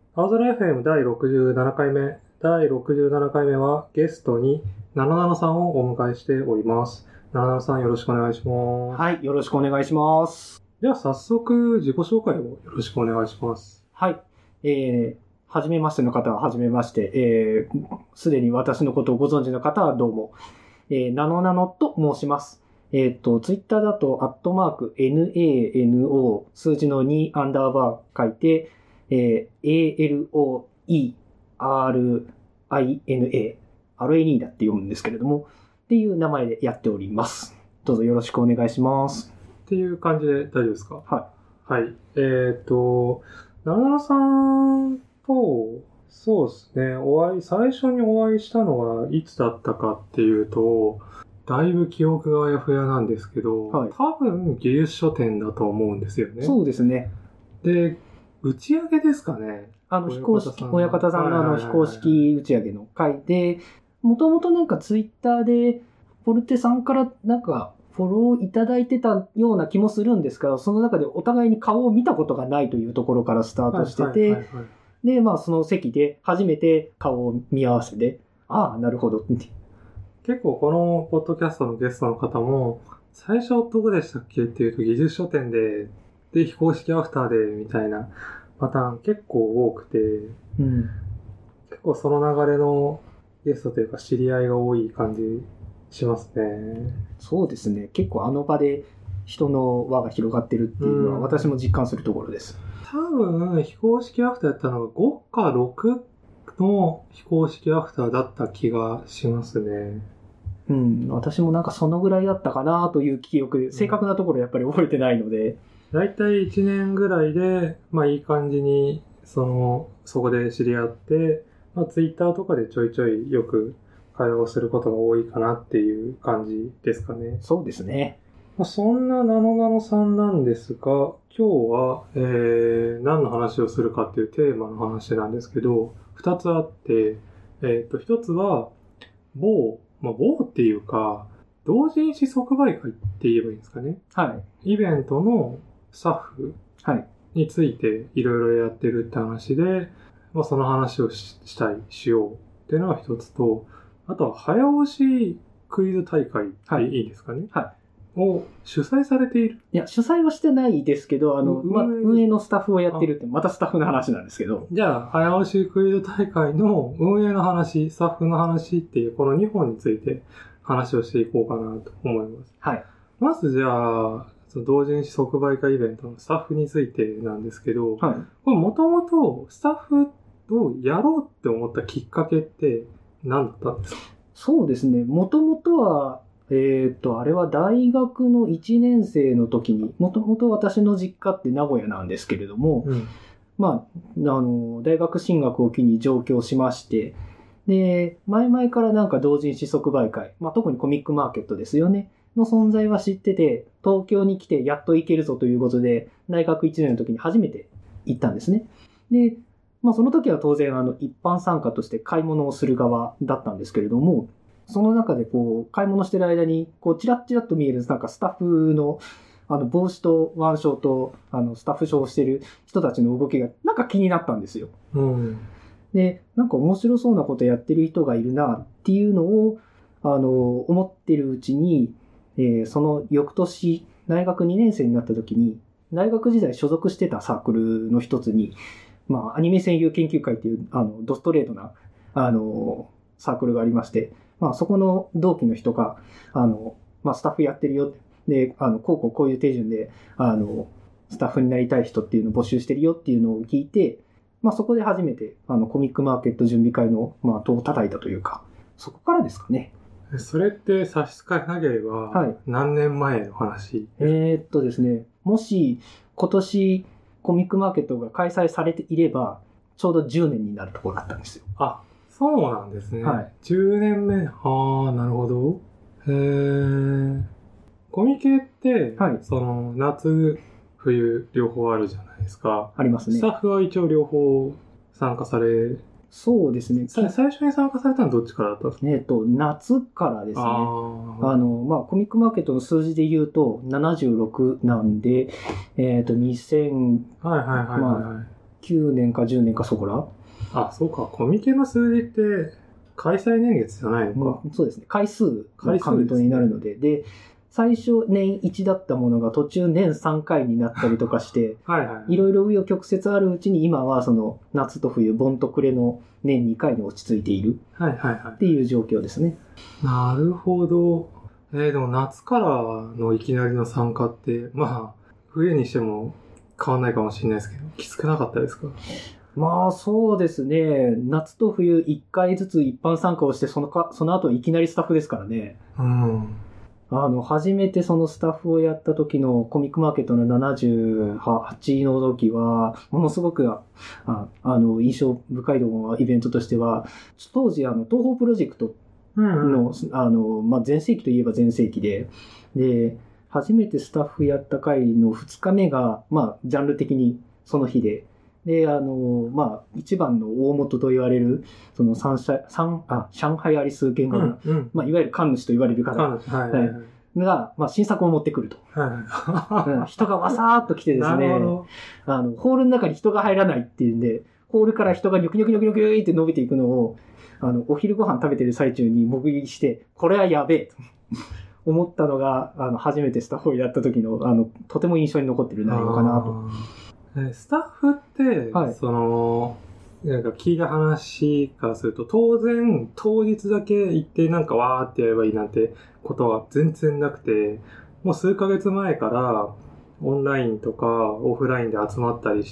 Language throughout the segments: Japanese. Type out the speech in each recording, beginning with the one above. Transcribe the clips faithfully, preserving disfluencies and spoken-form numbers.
青空 エフエム だいろくじゅうななかいめ。だいろくじゅうななかいめはゲストにななななさんをお迎えしております。ななななさんよろしくお願いします。 はい、よろしくお願いします。 では早速自己紹介をよろしくお願いします。 はい。えー、はじめましての方ははじめまして、えー、すでに私のことをご存知の方はどうも、えー、ナノナノと申します。えっと、ツイッターだと、アットマーク、ナノ、数字のにアンダーバー書いて、えー、エーエルオーイーアールアイエヌエー、アールエヌイー だって読むんですけれども、っていう名前でやっております。どうぞよろしくお願いします。 っていう感じで大丈夫ですか？ はい。 はい。えっと、ななななさんと、そうですね、お会い、最初にお会いしたのはいつだったかっていうと、だいぶ記憶があやふやなんですけど、はい、多分技術書店だと思うんですよね。 そうですね。 で、打ち上げですかね。 あの、非公式、親方さんのあの、非公式打ち上げの回で、もともとなんかツイッターで、ポルテさんからなんか、フォローいただいてたような気もするんですが、その中でお互いに顔を見たことがないというところからスタートしてて、で、まあその席で初めて顔を見合わせて、ああ、なるほど。 結構このポッドキャストのゲストの方も、最初どこでしたっけっていうと技術書店で、で、非公式アフターでみたいなパターン結構多くて、うん、結構その流れのゲストというか知り合いが多い感じしますね。 そうですね。結構あの場で人の輪が広がってるっていうのは私も実感するところです。 うん、多分、非公式アフターやったのがごかろくの非公式アフターだった気がしますね。 うん、私もなんかそのぐらいだったかなという記憶で、正確なところやっぱり覚えてないので。 だいたいいちねんぐらいで、まあいい感じに、その、そこで知り合って、まあツイッターとかでちょいちょいよく会話をすることが多いかなっていう感じですかね。 そうですね。 まあ、そんなナノナノさんなんですが、今日は、えー、何の話をするかっていうテーマの話なんですけど、二つあって、えっと、一つは、某、まあ、某っていうか、同人誌即売会って言えばいいんですかね。 はい。 イベントのスタッフについていろいろやってるって話で、まあ、その話を し, したい、しようっていうのが一つと、あとは早押しクイズ大会でいいですかね。 はい。はいを主催されている。 いや、主催はしてないですけど、あの、ま、運営のスタッフをやってるって、またスタッフの話なんですけど。 じゃあ、早押しクイズ大会の運営の話、スタッフの話っていう、このにほんについて話をしていこうかなと思います。 はい。 まずじゃあ、その同人誌即売会イベントのスタッフについてなんですけど、はい。これもともとスタッフをやろうって思ったきっかけって何だったんですか？ そうですね。もともとは、えっと、あれは大学のいちねん生の時に、もともと私の実家って名古屋なんですけれども、うん、まあ、あの、大学進学を機に上京しまして、で、前々からなんか同人誌即売会、まあ特にコミックマーケットですよね、の存在は知ってて、東京に来てやっと行けるぞということで、大学いちねんの時に初めて行ったんですね。で、まあその時は当然あの一般参加として買い物をする側だったんですけれども、その中でこう、買い物してる間に、こう、チラッチラッと見える、なんかスタッフの、あの、帽子と腕章と、あの、スタッフ証をしてる人たちの動きが、なんか気になったんですよ。うん。で、なんか面白そうなことやってる人がいるな、っていうのを、あの、思ってるうちに、えー、その翌年、大学にねん生になった時に、大学時代所属してたサークルの一つに、まあ、アニメ声優研究会っていう、あの、ドストレートな、あの、サークルがありまして、まあそこの同期の人が、あの、まあスタッフやってるよ。で、あの、こうこうこういう手順で、あの、スタッフになりたい人っていうのを募集してるよっていうのを聞いて、まあそこで初めて、あの、コミックマーケット準備会の、まあ、戸を叩いたというか、そこからですかね。 それって差し支えなければ、はい。何年前の話？ えー、っとですね、もし今年コミックマーケットが開催されていれば、ちょうどじゅうねんになるところだったんですよ。 あ、そうなんですね。 はい。 じゅうねんめ。はあ、なるほど。へー。コミケって、はい、その、夏、冬、両方あるじゃないですか。 ありますね。 スタッフは一応両方参加され、 そうですね。 最初に参加されたのはどっちからだったんですか？ えっと、夏からですね。ああの、まあ、コミックマーケットの数字で言うと、ななじゅうろくなんで、えっと、にせん、 はいはいはいはい、はい。まあきゅうねんかじゅうねんかそこら。 あ、そうか。コミケの数字って開催年月じゃないのか。 うん、そうですね。回数のカウントになるので。で、最初年いちだったものが途中年さんかいになったりとかして、 はいはい。 いろいろ紆余曲折あるうちに今はその夏と冬、盆と暮れの年にかいに落ち着いているはいはいはい。 っていう状況ですね。 なるほど。えー、でも夏からのいきなりの参加って、まあ、冬にしても変わんないかもしれないですけど、きつくなかったですか？ まあそうですね。夏と冬いっかいずつ一般参加をして、そのか、その後いきなりスタッフですからね。 うん。 あの、初めてそのスタッフをやった時のコミックマーケットのななじゅうはちの時は、ものすごく、ああの、印象深いのイベントとしては、当時あの、東方プロジェクトの、うん、あの、まあ、前世紀といえば前世紀で、で、初めてスタッフやった回のふつかめが、まあ、ジャンル的にその日で、で、あの、まあ、一番の大元と言われる、その三社、三、あ、上海アリス言語の、うんうん、まあ、いわゆる神主と言われる方、はいはいはい、が、まあ、新作を持ってくると。はいはい、人がわさーっと来てですね、あの、ホールの中に人が入らないっていうんで、ホールから人がニョキニョキニョキニョキニョキって伸びていくのを、あの、お昼ご飯食べてる最中に目撃して、これはやべえと思ったのが、あの、初めてスタッフをやった時の、あの、とても印象に残ってる内容かなと。 スタッフって、はい、その、なんか聞いた話からすると、当然、当日だけ行ってなんかわーってやればいいなんてことは全然なくて、もう数ヶ月前からオンラインとかオフラインで集まったりして、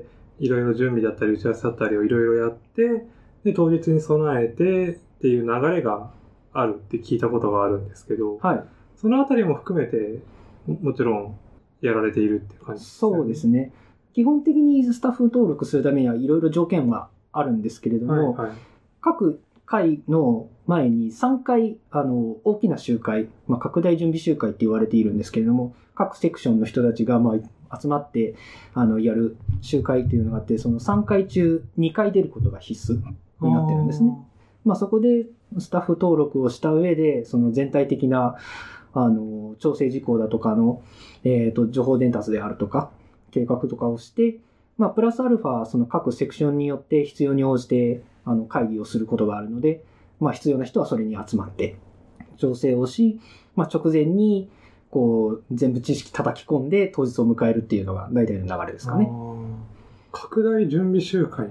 いろいろ準備だったり打ち合わせだったりをいろいろやって、で、当日に備えてっていう流れがあるって聞いたことがあるんですけど、はい、そのあたりも含めて、もちろんやられているっていう感じですね。 そうですね。基本的にスタッフ登録するためにはいろいろ条件はあるんですけれども、はいはい、各回の前にさんかいあの大きな集会、まあ、拡大準備集会って言われているんですけれども、各セクションの人たちがまあ集まってあのやる集会というのがあって、そのさんかい中にかい出ることが必須になってるんですね。まあ、そこでスタッフ登録をした上で、その全体的なあの調整事項だとかの、えーと、情報伝達であるとか、計画とかをして、まあ、プラスアルファ、その各セクションによって必要に応じて、あの、会議をすることがあるので、まあ、必要な人はそれに集まって、調整をし、まあ、直前に、こう、全部知識叩き込んで当日を迎えるっていうのが大体の流れですかね。 拡大準備集会って、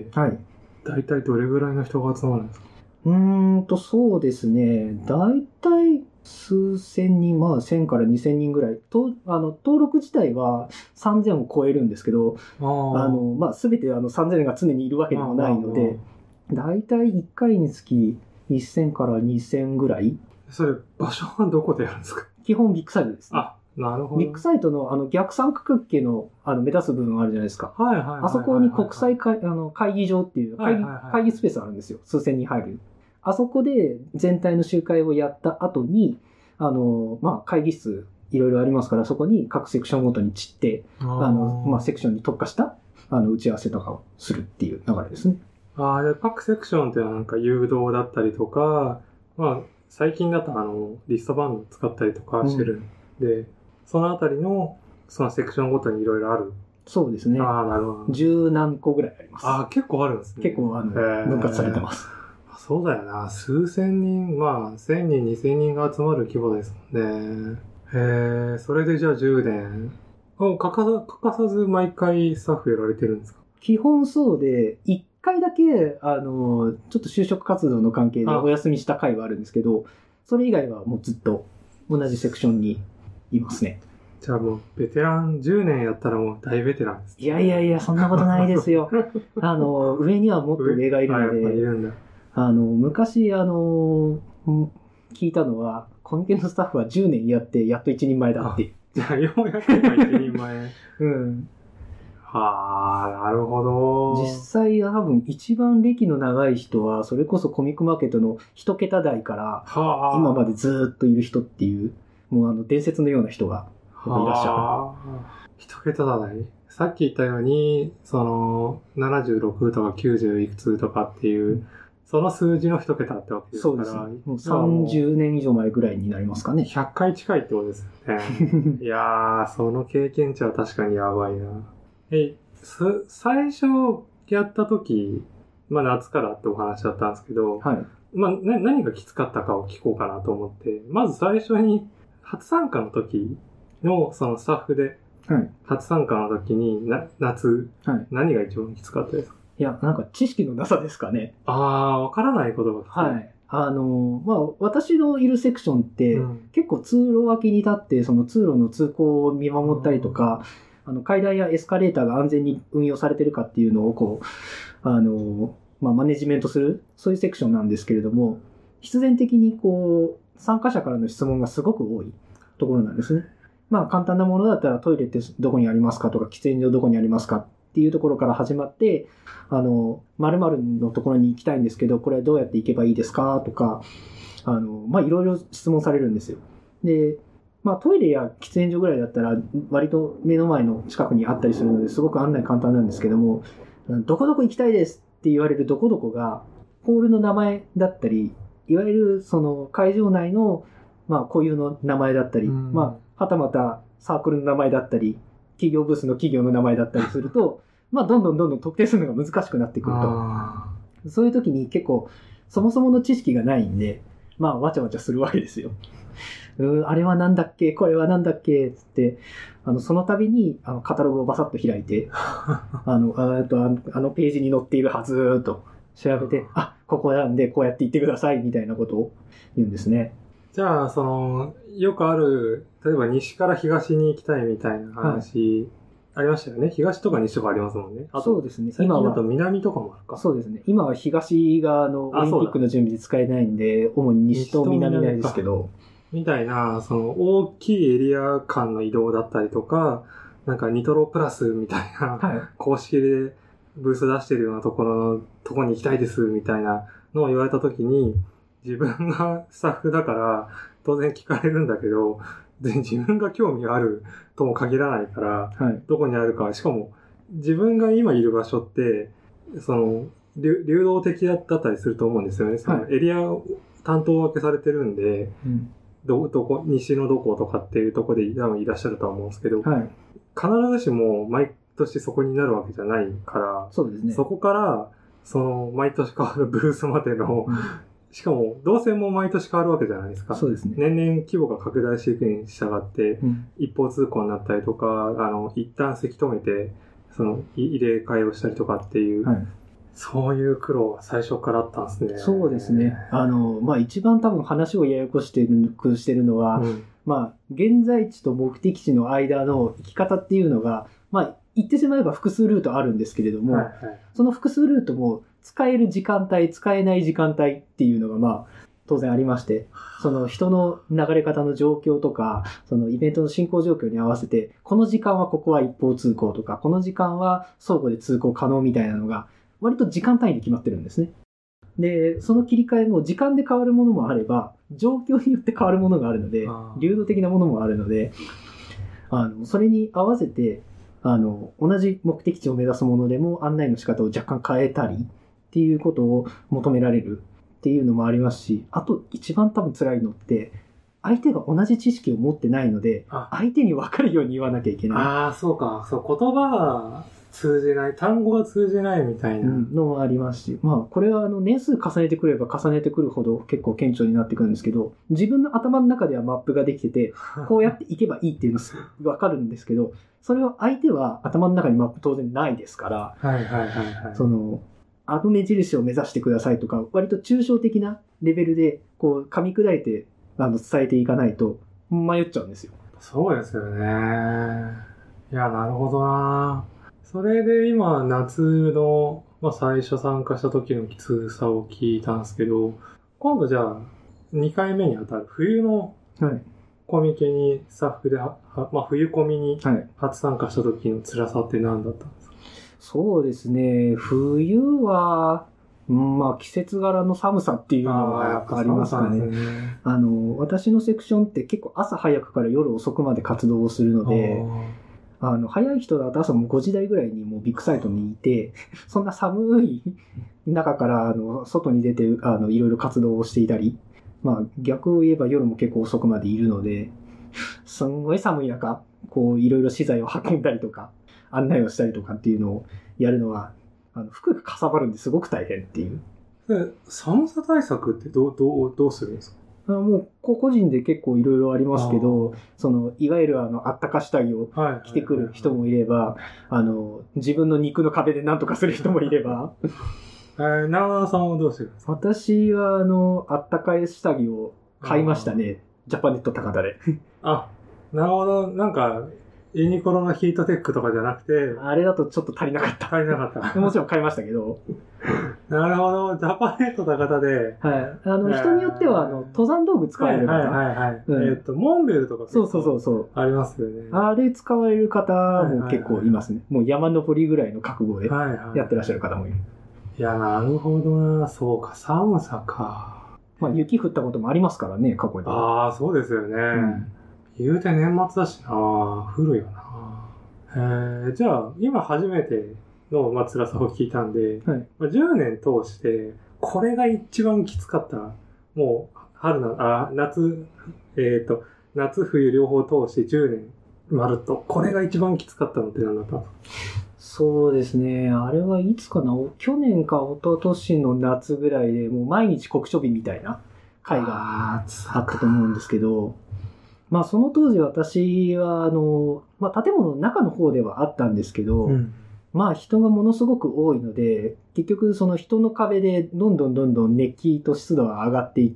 はい。大体どれぐらいの人が集まるんですか？ うーんと、そうですね。大体、数千人、まあ千から二千人ぐらい。とあの登録自体はさんぜんを超えるんですけど、あの、まあ、全てあのさんぜんが常にいるわけでもないので、大体いっかいにつきせんからにせんぐらい。 それ、場所はどこでやるんですか？ 基本ビッグサイトですね。 あ、なるほど。 ビッグサイトのあの逆三角形のあの目立つ部分あるじゃないですか。 はいはいはいはいはい、 あそこに国際会あの会議場っていう会議、はいはいはい、会議スペースあるんですよ。数千人入る。あそこで全体の集会をやった後に、あの、まあ、会議室いろいろありますから、そこに各セクションごとに散って、あの、まあ、セクションに特化した、あの、打ち合わせとかをするっていう流れですね。 ああ、で、各セクションってなんか誘導だったりとか、まあ、最近だとあの、リストバンド使ったりとかしてるんで、うん、そのあたりの、そのセクションごとにいろいろある。 そうですね。 ああ、なるほど。 十何個ぐらいあります。 ああ、結構あるんですね。 結構、あの、分割されてます。 そうだよな。数千人、まあ、千人、二千人が集まる規模ですもんね。へえ、それでじゃあじゅうねん。欠かさ、欠かさず毎回スタッフやられてるんですか？ 基本そうで、一回だけ、あの、ちょっと就職活動の関係でお休みした回はあるんですけど、それ以外はもうずっと同じセクションにいますね。 じゃあもう、ベテランじゅうねんやったらもう大ベテランです、ね。 いやいやいや、そんなことないですよ。あの、上にはもっと上がいるので。 あ、やっぱいるんだ。 あの、昔、あの、聞いたのは、コミケのスタッフはじゅうねんやって、やっと一人前だって。 じゃあ、ようやく一人前。 うん。 はあ、なるほど。 実際は多分一番歴の長い人は、それこそコミックマーケットの一桁台から、今までずっといる人っていう、もうあの、伝説のような人がいらっしゃる。 一桁台？さっき言ったように、その、ななじゅうろくとかきゅうじゅういくつとかっていう、うん、その数字の一桁ってわけですから。 そうです。もうさんじゅうねん以上前ぐらいになりますかね。 ひゃっかい近いってことですよね。いやー、その経験値は確かにやばいな。え、 す最初やった時、まあ夏からってお話だったんですけど、 はい。 まあな何がきつかったかを聞こうかなと思って、まず最初に初参加の時のそのスタッフで、 はい。 初参加の時にな夏、 はい。 何が一番きつかったですか？ いや、なんか知識のなさですかね。 ああ、わからないことが。 はい。あの、まあ、私のいるセクションって、 うん、 結構通路脇に立って、その通路の通行を見守ったりとか、あの階段やエスカレーターが安全に運用されてるかっていうのを、こう、あの、まあ、マネジメントする、そういうセクションなんですけれども、必然的にこう、参加者からの質問がすごく多いところなんですね。まあ、簡単なものだったらトイレってどこにありますかとか、喫煙所どこにありますかっていうところから始まって、あの、〇〇のところに行きたいんですけど、これはどうやって行けばいいですかとか、あの、まあ、いろいろ質問されるんですよ。で、まあ、トイレや喫煙所ぐらいだったら、割と目の前の近くにあったりするので、すごく案内簡単なんですけども、どこどこ行きたいですって言われるどこどこが、ホールの名前だったり、いわゆるその会場内の、まあ、固有の名前だったり、まあ、はたまたサークルの名前だったり、企業ブースの企業の名前だったりすると、まあ、どんどんどんどん特定するのが難しくなってくると。そういう時に結構、そもそもの知識がないんで、まあ、わちゃわちゃするわけですよ。うーあれはなんだっけこれはなんだっけつって、あの、その度に、あの、カタログをバサッと開いて、あの、あとあの、あのページに載っているはずと調べて、あ、ここなんでこうやって言ってくださいみたいなことを言うんですね。 じゃあ、その、よくある、例えば西から東に行きたいみたいな話、ありましたよね。東とか西とかありますもんね。あとそうですね。 今は。あと南とかもあるか。 そうですね。今は東が、の、オリンピックの準備で使えないんで、主に西と南なんですけど。 みたいな、その、大きいエリア間の移動だったりとか、なんかニトロプラスみたいな、はい、公式でブース出してるようなところのところに行きたいですみたいなのを言われたときに、自分がスタッフだから当然聞かれるんだけど、自分が興味があるとも限らないから、はい、どこにあるか、しかも自分が今いる場所って、その、流動的だったりすると思うんですよね。そのエリア担当分けされてるんで、うん、ど、どこ、西のどことかっていうところで多分いらっしゃるとは思うんですけど、はい、必ずしも毎年そこになるわけじゃないから、 そうですね。 そこから、その、毎年変わるブースまでの、うん、しかも、動線も毎年変わるわけじゃないですか。 そうですね。 年々規模が拡大していくに従って、うん、一方通行になったりとか、あの、一旦せき止めて、その、入れ替えをしたりとかっていう、はい、そういう苦労が最初からあったんですね。 そうですね。あの、まあ、一番多分話をややこしてる、してるのは、うん、まあ、現在地と目的地の間の行き方っていうのが、まあ、言ってしまえば複数ルートあるんですけれども、はいはい、その複数ルートも使える時間帯、使えない時間帯っていうのが、まあ、当然ありまして、その人の流れ方の状況とか、そのイベントの進行状況に合わせて、この時間はここは一方通行とか、この時間は相互で通行可能みたいなのが、割と時間単位で決まってるんですね。で、その切り替えも時間で変わるものもあれば、状況によって変わるものがあるので、流動的なものもあるので、あの、それに合わせて、あの、同じ目的地を目指すものでも案内の仕方を若干変えたりっていうことを求められるっていうのもありますし、あと一番多分辛いのって、相手が同じ知識を持ってないので、相手に分かるように言わなきゃいけない。 ああ、そうか。そう、言葉が通じない、単語が通じないみたいなのもありますし、まあ、これはあの年数重ねてくれば重ねてくるほど結構顕著になってくるんですけど、自分の頭の中ではマップができてて、こうやっていけばいいっていうのが分かるんですけど、それは相手は頭の中にマップ当然ないですから、 はいはいはいはい。 その、あの目印を目指してくださいとか、割と抽象的なレベルで、こう、噛み砕いて、あの、伝えていかないと、迷っちゃうんですよ。 そうですよね。いや、なるほどな。それで今、夏の、まあ、最初参加した時のきつさを聞いたんですけど、今度じゃあ、にかいめにあたる冬の、はい。コミケにスタッフでは、まあ、冬コミに初参加した時の辛さって何だったんですか？はい、 そうですね。冬は、まあ季節柄の寒さっていうのはありますかね。あ, ねあの、私のセクションって結構朝早くから夜遅くまで活動をするので、あの、早い人だと朝もごじ台ぐらいにもうビッグサイトにいて、そんな寒い中からあの外に出てあのいろいろ活動をしていたり、まあ逆を言えば夜も結構遅くまでいるので、すんごい寒い中、こういろいろ資材を運んだりとか、 案内をしたりとかっていうのをやるのは、あの服がかさばるんですごく大変っていう。 で寒さ対策ってどう、どう、どうするんですか？ あもう個々人で結構いろいろありますけど、そのいわゆるあのあったか下着を着てくる人もいれば、あの自分の肉の壁で何とかする人もいれば。 えー、長田さんはどうしてるんですか？ 私はあのあったかい下着を買いましたね。ジャパネット高田で。 あ、なるほど。なんかユニクロのヒートテックとかじゃなくて、 あれだとちょっと足りなかった。 足りなかった。 もちろん買いましたけど。 なるほど。ジャパネット高田で。 はい。あの、人によっては、あの、登山道具使われる方。 はいはいはい、はいうん、えっ、ー、と、モンベルとかそうそうそうそう。 ありますよね。 あれ使われる方も結構いますね。はいはいはい、もう山登りぐらいの覚悟でやってらっしゃる方もいる。 いや、なるほどな。そうか、寒さか。 まあ、雪降ったこともありますからね、過去に。 ああ、そうですよね。うん、言うて年末だしな。降るよな。えー、じゃあ、今初めての、まあ、辛さを聞いたんで、はいまあ、じゅうねん通して、これが一番きつかった。もう、春な、あ、夏、えっと、夏冬両方通してじゅうねんまるっと、これが一番きつかったのって何だったんですか？ そうですね。あれはいつかな去年か一昨年の夏ぐらいで、もう毎日酷暑日みたいな回があったと思うんですけど、まあその当時私は、あの、まあ建物の中の方ではあったんですけど、うん、まあ人がものすごく多いので、結局その人の壁でどんどんどんどん熱気と湿度が上がっていって、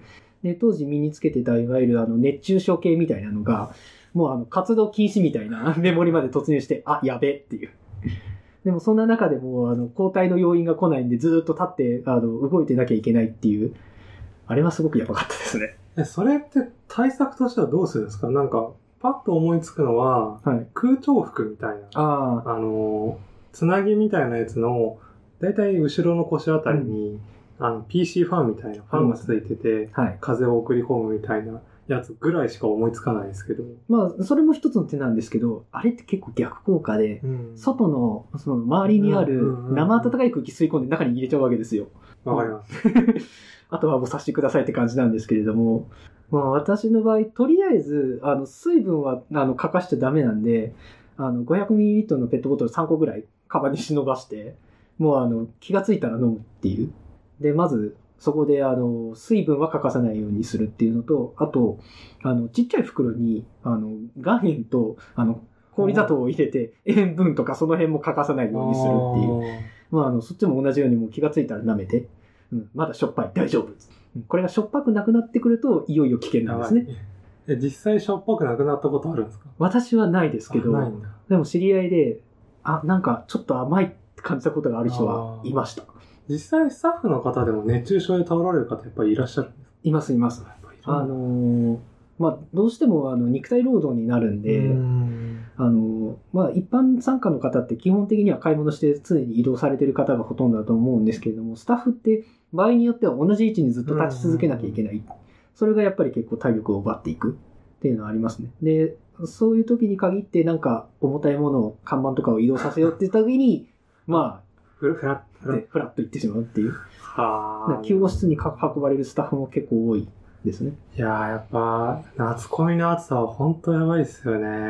で、当時身につけてたいわゆるあの熱中症計みたいなのが、もうあの活動禁止みたいなメモリまで突入して、あ、やべっていう。でもそんな中でもあの交代の要員が来ないんでずっと立ってあの動いてなきゃいけないっていう、あれはすごくやばかったですね。 え、それって対策としてはどうするんですか？なんか、パッと思いつくのは、はい、空調服みたいな。ああの、つなぎみたいなやつの、だいたい後ろの腰あたりに、うん、あの、ピーシー ファンみたいなファンがついてて、はい、風を送り込むみたいなやつぐらいしか思いつかないですけど。 まあ、それも一つの手なんですけど、あれって結構逆効果で、うん、外の、その周りにある生暖かい空気吸い込んで中に入れちゃうわけですよ。 わかります。 あとはもうさせてくださいって感じなんですけれども、まあ私の場合、とりあえず、あの、水分は、あの、欠かしちゃダメなんで、あの、ごひゃくミリリットル のペットボトルさんこぐらい、カバンに忍ばして、もうあの、気がついたら飲むっていう。で、まず、そこで、あの、水分は欠かさないようにするっていうのと、あと、あの、ちっちゃい袋に、あの、岩塩と、あの、氷砂糖を入れて、塩分とかその辺も欠かさないようにするっていう。まあ、あの、そっちも同じようにもう気がついたら舐めて、うん、まだしょっぱい、大丈夫。これがしょっぱくなくなってくると、いよいよ危険なんですね。 え、実際しょっぱくなくなったことあるんですか？ 私はないですけど、ないんだ。でも知り合いで、あ、なんかちょっと甘いって感じたことがある人はいました。 実際スタッフの方でも熱中症で倒られる方やっぱりいらっしゃるんですか？ いますいます。あのー、まあ、どうしてもあの肉体労働になるんで、んあのー、まあ、一般参加の方って基本的には買い物して常に移動されている方がほとんどだと思うんですけれども、スタッフって場合によっては同じ位置にずっと立ち続けなきゃいけない。それがやっぱり結構体力を奪っていくっていうのはありますね。で、そういう時に限ってなんか重たいものを、看板とかを移動させようって言った時に、まあ、 ふらっと、ふらっと行ってしまうっていう。はあ。救護室に運ばれるスタッフも結構多いですね。 いやー、やっぱ、夏コミの暑さは本当やばいですよね。うん。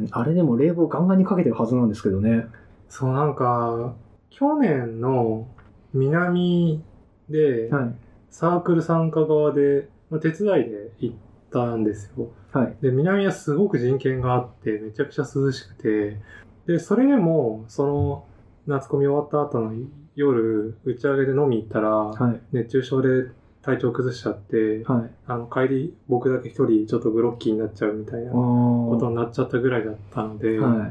あれでも冷房ガンガンにかけてるはずなんですけどね。 そう、なんか、去年の南で、はい、サークル参加側で、まあ、手伝いで行ったんですよ。はい。で、南はすごく人権があって、めちゃくちゃ涼しくて、で、それでも、その、夏コミ終わった後の夜、打ち上げで飲み行ったら、はい、熱中症で体調崩しちゃって、はい、あの、帰り、僕だけ一人ちょっとグロッキーになっちゃうみたいなことになっちゃったぐらいだったので、はい、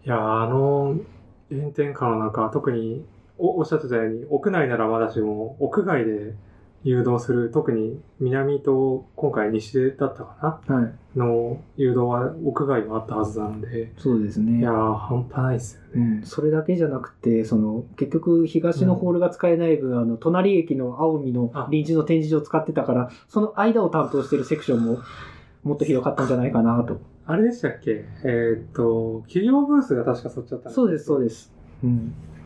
いや、あの、炎天下の中、特にお、おっしゃってたように、屋内ならまだしも、屋外で誘導する、特に南と今回西だったかな、はい、の誘導は屋外もあったはずなので、 そうですね。 いやー、半端ないですよね、 うん。それだけじゃなくて、その、結局東のホールが使えない分、うん、あの、隣駅の青海の臨時の展示場を使ってたから、その間を担当してるセクションももっと広かったんじゃないかなと。 あれでしたっけ？えー、っと、企業ブースが確かそっちだったんですか？ そうです、そうです。うん。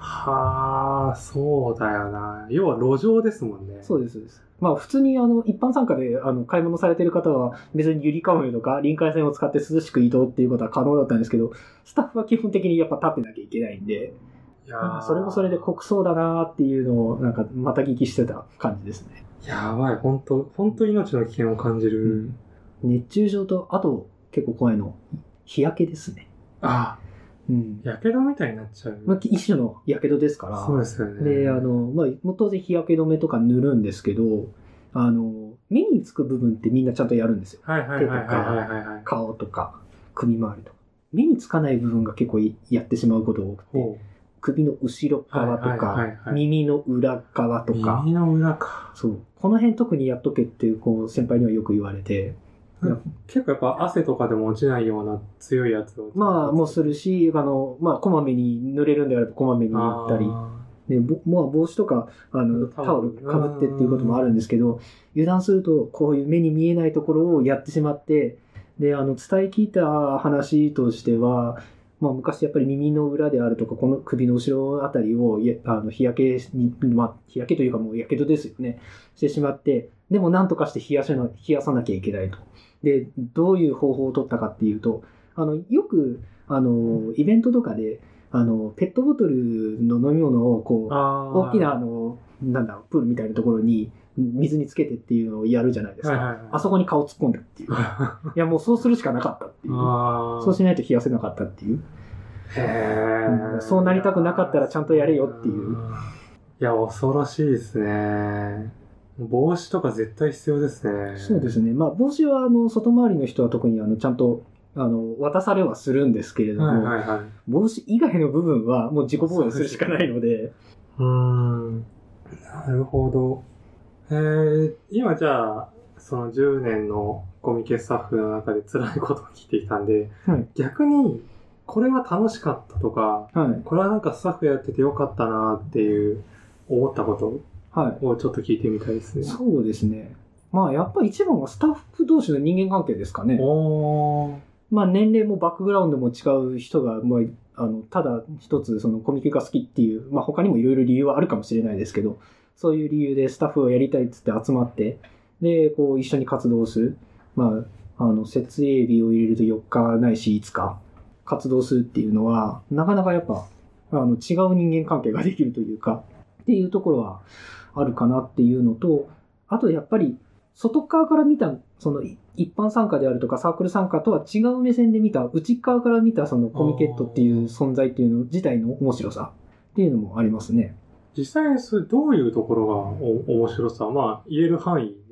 はあ、そうだよな。要は路上ですもんね。 そうです、そうです。まあ普通にあの一般参加であの買い物されている方は別にゆりかもめとか臨海線を使って涼しく移動っていうことは可能だったんですけど、スタッフは基本的にやっぱ立ってなきゃいけないんで、いやそれもそれで酷そうだなっていうのをなんかまた聞きしてた感じですね。 やばい、本当本当命の危険を感じる。うん、 熱中症と、あと結構怖いの、日焼けですね。 ああ。うん。やけどみたいになっちゃう。 まあ、一種のやけどですから。 そうですよね。 で、あの、まあ、当然日焼け止めとか塗るんですけど、あの、目につく部分ってみんなちゃんとやるんですよ。 はいはいはいはいはいはい。 顔とか、首周りとか。目につかない部分が結構やってしまうことが多くて、首の後ろ側とか、はいはいはいはい、耳の裏側とか。 耳の裏か。 そう。この辺特にやっとけっていう、こう、先輩にはよく言われて、 結構やっぱ汗とかでも落ちないような強いやつを。 まあ、もするし、あの、まあ、こまめに濡れるんであればこまめに塗ったり。で、まあ、帽子とか、あの、タオルかぶってっていうこともあるんですけど、油断すると、こういう目に見えないところをやってしまって、で、あの、伝え聞いた話としては、まあ、昔やっぱり耳の裏であるとか、この首の後ろあたりを、あの、日焼けに、まあ、日焼けというかもう火傷ですよね。してしまって、でも何とかして冷やしな、冷やさなきゃいけないと。で、どういう方法を取ったかっていうと、あの、よく、あの、イベントとかで、あの、ペットボトルの飲み物を、こう、大きな、あの、なんだろう、プールみたいなところに、水につけてっていうのをやるじゃないですか。はいはいはい、あそこに顔突っ込んだっていう。いや、もうそうするしかなかったっていう。そうしないと冷やせなかったっていう。へー、うん、そうなりたくなかったらちゃんとやれよっていう。 いや、恐ろしいですね。帽子とか絶対必要ですね。 そうですね。まあ、帽子は、あの、外回りの人は特に、あの、ちゃんと、あの、渡されはするんですけれども、はいはいはい、帽子以外の部分はもう自己防衛するしかないので。 うーん。なるほど。えー、今じゃあ、そのじゅうねんのコミケスタッフの中で辛いことを聞いてきたんで、はい、逆に、これは楽しかったとか、はい、これはなんかスタッフやっててよかったなっていう思ったことをちょっと聞いてみたいですね。 はい、そうですね。まあやっぱり一番はスタッフ同士の人間関係ですかね。おまあ年齢もバックグラウンドも違う人が、まあ、あのただ一つそのコミケが好きっていう、まあ他にもいろいろ理由はあるかもしれないですけど、そういう理由でスタッフをやりたいっつって集まって、で、こう一緒に活動する。まあ、あの、設営日を入れるとよっかないしいつか活動するっていうのは、なかなかやっぱ、あの、違う人間関係ができるというか、っていうところはあるかなっていうのと、あとやっぱり、外側から見た、その一般参加であるとかサークル参加とは違う目線で見た、内側から見たそのコミケットっていう存在っていうの自体の面白さっていうのもありますね。 実際にそれどういうところがお面白さ、まあ言える範囲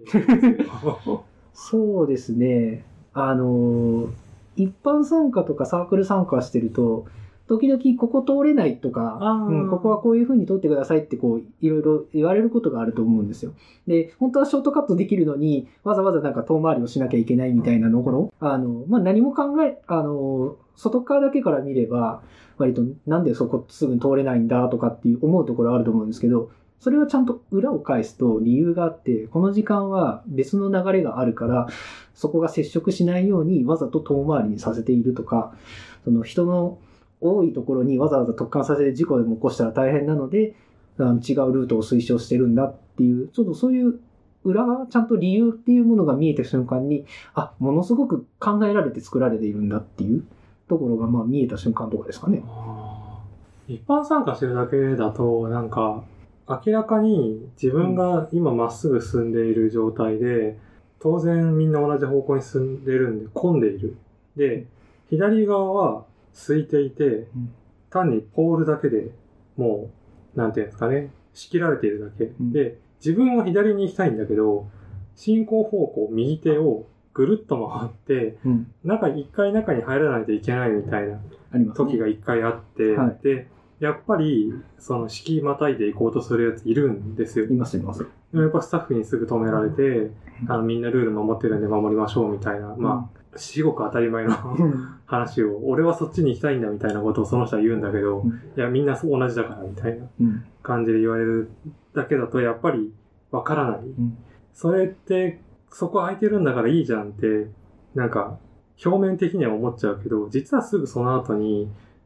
そうですね。あの、一般参加とかサークル参加してると、時々ここ通れないとか、うん、ここはこういう風に通ってくださいってこう、いろいろ言われることがあると思うんですよ。で、本当はショートカットできるのに、わざわざなんか遠回りをしなきゃいけないみたいなところ、あの、まあ、何も考え、あの、外側だけから見れば、割となんでそこすぐに通れないんだとかっていう思うところあると思うんですけど、それはちゃんと裏を返すと理由があって、この時間は別の流れがあるから、そこが接触しないようにわざと遠回りにさせているとか、その人の多いところにわざわざ突貫させて事故でも起こしたら大変なので、あの違うルートを推奨してるんだっていう、ちょっとそういう裏側、ちゃんと理由っていうものが見えた瞬間に、あ、ものすごく考えられて作られているんだっていうところがまあ見えた瞬間とかですかね。 一般参加してるだけだと、なんか、明らかに自分が今まっすぐ進んでいる状態で、当然みんな同じ方向に進んでるんで混んでいる。で、左側は空いていて、単にポールだけでもう、なんていうんですかね、仕切られているだけ。で、自分は左に行きたいんだけど、進行方向、右手をぐるっと回って、中、一回中に入らないといけないみたいな時が一回あって、で、やっぱり、その、敷居またいで行こうとするやついるんですよ。 います、います。 やっぱスタッフにすぐ止められて、あの、みんなルール守ってるんで守りましょうみたいな、まあ、至極当たり前の話を、俺はそっちに行きたいんだみたいなことをその人は言うんだけど、いや、みんな同じだからみたいな感じで言われるだけだと、やっぱりわからない。それって、そこ空いてるんだからいいじゃんって、なんか、表面的には思っちゃうけど、実はすぐその後に、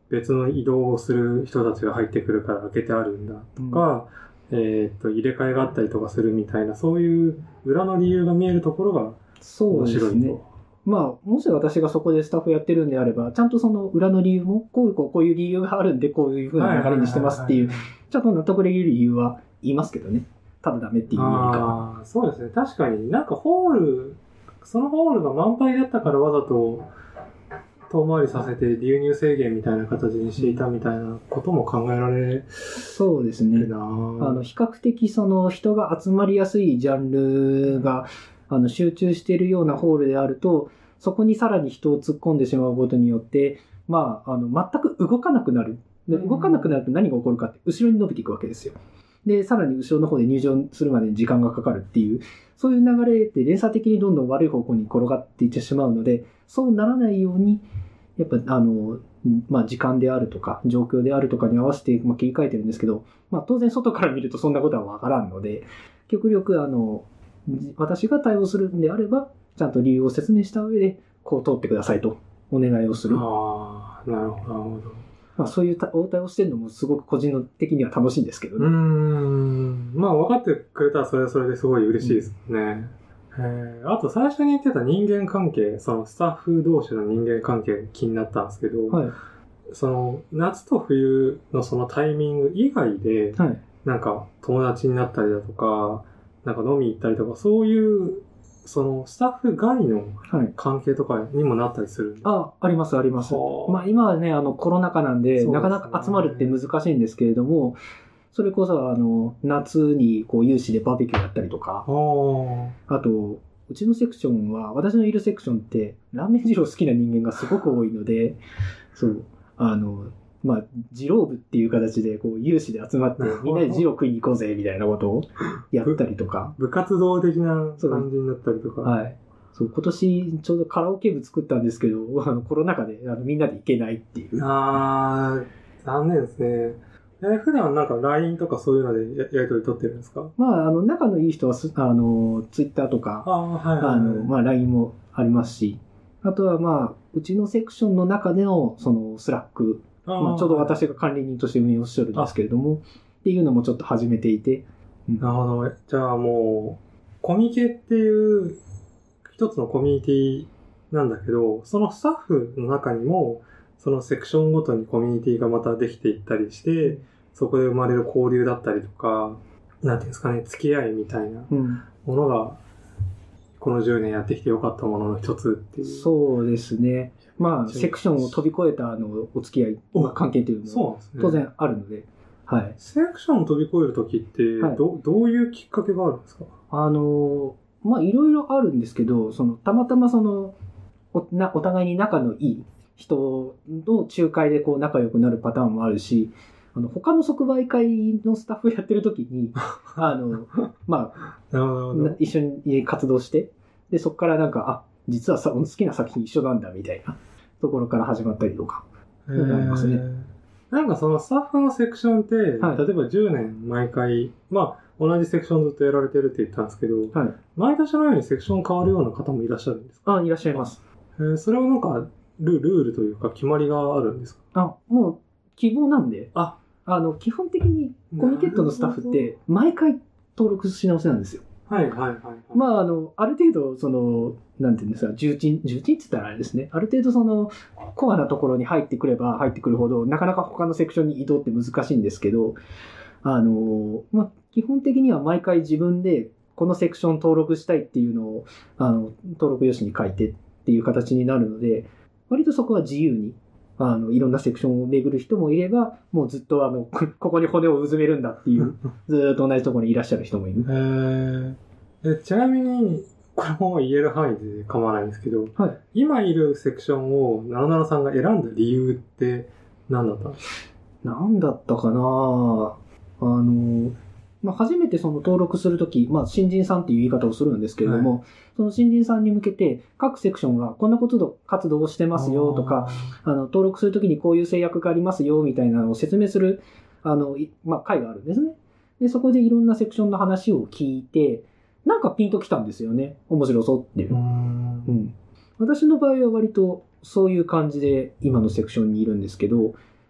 別の移動をする人たちが入ってくるから開けてあるんだとか、うん、えっと、入れ替えがあったりとかするみたいな、そういう裏の理由が見えるところが面白いと。そうですね。 まあ、もし私がそこでスタッフやってるんであれば、ちゃんとその裏の理由も、こういう、こうこういう理由があるんで、こういう風な流れにしてますっていう、ちゃんと納得できる理由は言いますけどね。ただダメっていうよりかは。 ああ、そうですね。確かになんかホール、そのホールが満杯だったからわざと遠回りさせて流入制限みたいな形にしていたみたいなことも考えられるな。 そうですね。あの、比較的その人が集まりやすいジャンルが、あの集中しているようなホールであると、そこにさらに人を突っ込んでしまうことによって、まあ、あの全く動かなくなる。で動かなくなると何が起こるかって、後ろに伸びていくわけですよ。で、さらに後ろの方で入場するまでに時間がかかるっていう、そういう流れって連鎖的にどんどん悪い方向に転がっていってしまうので、そうならないように、やっぱ、あの、まあ、時間であるとか、状況であるとかに合わせて、まあ、切り替えてるんですけど、まあ、当然外から見るとそんなことはわからんので、極力、あの、私が対応するんであれば、ちゃんと理由を説明した上で、こう通ってくださいとお願いをする。 ああ、なるほど、なるほど。 まあ、そういう応対をしてるのもすごく個人的には楽しいんですけどね。 うーん。まあ、分かってくれたらそれはそれですごい嬉しいですね。うん、えー、あと最初に言ってた人間関係、そのスタッフ同士の人間関係気になったんですけど、はい、その夏と冬のそのタイミング以外で、はい、なんか友達になったりだとか、なんか飲み行ったりとか、そういう、そのスタッフ外の関係とかにもなったりするんですか？ はい、あ、あります、あります。まあ今はね、あのコロナ禍なんで、でね、なかなか集まるって難しいんですけれども、それこそあの、夏にこう有志でバーベキューやったりとか、あと、うちのセクションは、私のいるセクションって、ラーメン二郎好きな人間がすごく多いので、そう、あの、まあ、二郎部っていう形で、こう、有志で集まって、みんなで二郎食いに行こうぜ、みたいなことをやったりとか。 部活動的な感じになったりとか。 はい。そう、今年、ちょうどカラオケ部作ったんですけど、あの、コロナ禍であのみんなで行けないっていう。 あー、残念ですね。え、普段なんか ライン とかそういうのでやり取り取ってるんですか？ まあ、あの、仲のいい人は、あの、Twitter とか、あ、はいはいはい、あの、まあ、ライン もありますし、あとはまあ、うちのセクションの中での、その、スラック、まあ、ちょうど私が管理人として運営をしてるんですけれども、っていうのもちょっと始めていて。 うん、なるほど。じゃあもう、コミケっていう一つのコミュニティなんだけど、そのスタッフの中にも、そのセクションごとにコミュニティがまたできていったりして、そこで生まれる交流だったりとか、なんていうんですかね、付き合いみたいなものが、このじゅうねんやってきてよかったものの一つっていう。 そうですね。まあ、セクションを飛び越えたあのお付き合い、まあ、関係というのも当然あるので、はい。 セクションを飛び越えるときってど、はい、どういうきっかけがあるんですか？ あの、まあ、いろいろあるんですけど、その、たまたまその、お、な、お互いに仲のいい人の仲介でこう仲良くなるパターンもあるし、あの、他の即売会のスタッフやってるときに、あの、まあ、一緒に活動して、で、そこからなんか、あ、実はさ好きな作品一緒なんだみたいなところから始まったりとか、ありますね。 なんかそのスタッフのセクションって、はい、例えばじゅうねん毎回、まあ同じセクションずっとやられてるって言ったんですけど、はい、毎年のようにセクション変わるような方もいらっしゃるんですか？ あ、いらっしゃいます。 えー、それはなんかル、ルールというか決まりがあるんですか？ あ、もう希望なんで、あ、あの、基本的にコミケットのスタッフって毎回登録し直しなんですよ。 はいはいはい、はい。 まあ、あの、ある程度、その、なんていうんですか、重鎮、重鎮って言ったらあれですね。ある程度その、コアなところに入ってくれば入ってくるほど、なかなか他のセクションに移動って難しいんですけど、あの、まあ、基本的には毎回自分で、このセクション登録したいっていうのを、あの、登録用紙に書いてっていう形になるので、割とそこは自由に、あの、いろんなセクションを巡る人もいれば、もうずっとあの、ここに骨をうずめるんだっていう、ずーっと同じところにいらっしゃる人もいる。 へー。え、ちなみに、これも言える範囲で構わないんですけど、はい、今いるセクションをななななさんが選んだ理由って何だったんですか？ 何だったかなあの、まあ、初めてその登録するとき、まあ、新人さんっていう言い方をするんですけれども、はい、その新人さんに向けて各セクションがこんなこと、活動をしてますよとか、あの登録するときにこういう制約がありますよみたいなのを説明する、あの、まあ、会があるんですね。で、そこでいろんなセクションの話を聞いて、なんかピンときたんですよね。面白そうっていう。うん、うん。私の場合は割とそういう感じで今のセクションにいるんですけど、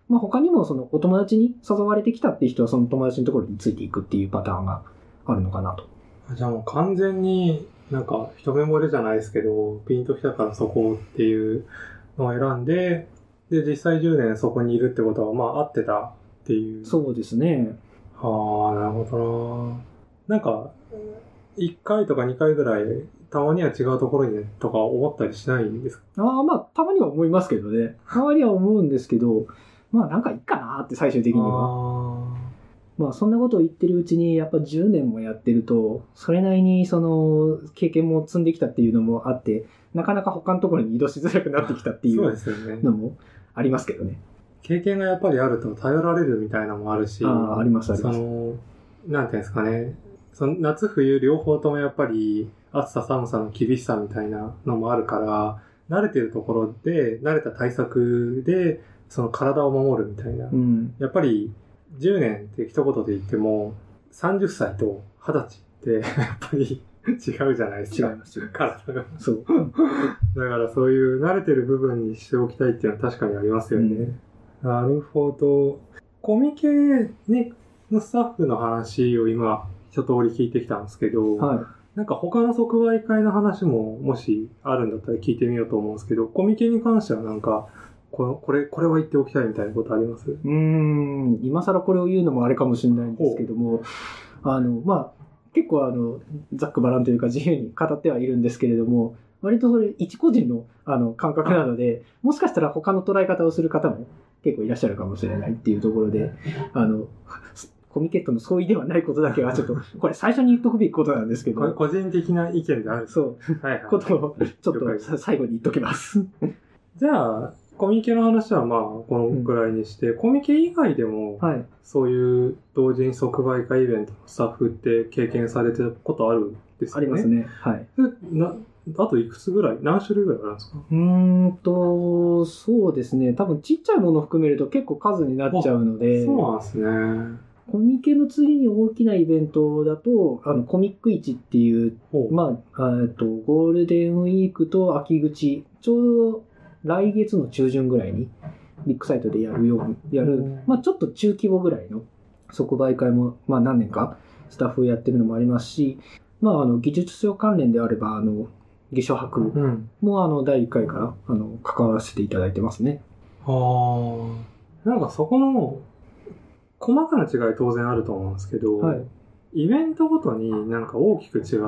まあ他にもそのお友達に誘われてきたっていう人はその友達のところについていくっていうパターンがあるのかなと。 じゃあもう完全になんか一目惚れじゃないですけど、ピンときたからそこっていうのを選んで、で、実際じゅうねんそこにいるってことは、まあ合ってたっていう。 そうですね。 はあ、なるほどな。なんか、いっかいとかにかいぐらい、たまには違うところにね、とか思ったりしないんですか？ ああ、まあ、たまには思いますけどね。たまには思うんですけど、まあなんかいいかなって最終的には。まあそんなことを言ってるうちにやっぱじゅうねんもやってると、それなりにその経験も積んできたっていうのもあって、なかなか他のところに移動しづらくなってきたっていうのもありますけどね。 経験がやっぱりあると頼られるみたいなのもあるし、 ああ、ありますあります。 その、なんていうんですかね、その夏冬両方ともやっぱり暑さ寒さの厳しさみたいなのもあるから、慣れてるところで、慣れた対策で、その体を守るみたいな。 うん、 やっぱりじゅうねんって一言で言っても、さんじゅっさいとはたちってやっぱり違うじゃないですか。 違いますよ。 体が。 そう。 だからそういう慣れてる部分にしておきたいっていうのは確かにありますよね。うん、なるほど。コミケにのスタッフの話を今一通り聞いてきたんですけど、はい、なんか他の即売会の話ももしあるんだったら聞いてみようと思うんですけど、コミケに関してはなんか、このこれ、これは言っておきたいみたいなことあります？ うーん、今更これを言うのもあれかもしれないんですけども、あの、まあ、結構あの、ざっくばらんというか自由に語ってはいるんですけれども、割とそれ一個人のあの感覚なので、もしかしたら他の捉え方をする方も結構いらっしゃるかもしれないっていうところで、あの、コミケットの相違ではないことだけはちょっと、これ最初に言っとくべきことなんですけど。 個人的な意見である。 そう。はいはい。ことをちょっと最後に言っときます。 じゃあ、コミケの話はまあ、このくらいにして、うん、コミケ以外でも、はい、そういう同人即売会イベントのスタッフって経験されてたことあるんですかね？ ありますね。はい。 なあといくつぐらい何種類ぐらいあるんですか？ うーんと、そうですね。多分ちっちゃいものを含めると結構数になっちゃうので。 そうなんですね。 コミケの次に大きなイベントだと、あの、コミック市っていう、まあ、えっと、ゴールデンウィークと秋口、ちょうど来月の中旬ぐらいにビッグサイトでやるように、やる、まあちょっと中規模ぐらいの即売会も、まあ何年かスタッフをやってるのもありますし、まああの技術書関連であれば、あの、技書博もあのだいいっかいからあの関わらせていただいてますね。 はあ。なんかそこの細かな違い当然あると思うんですけど、はい、イベントごとになんか大きく違って、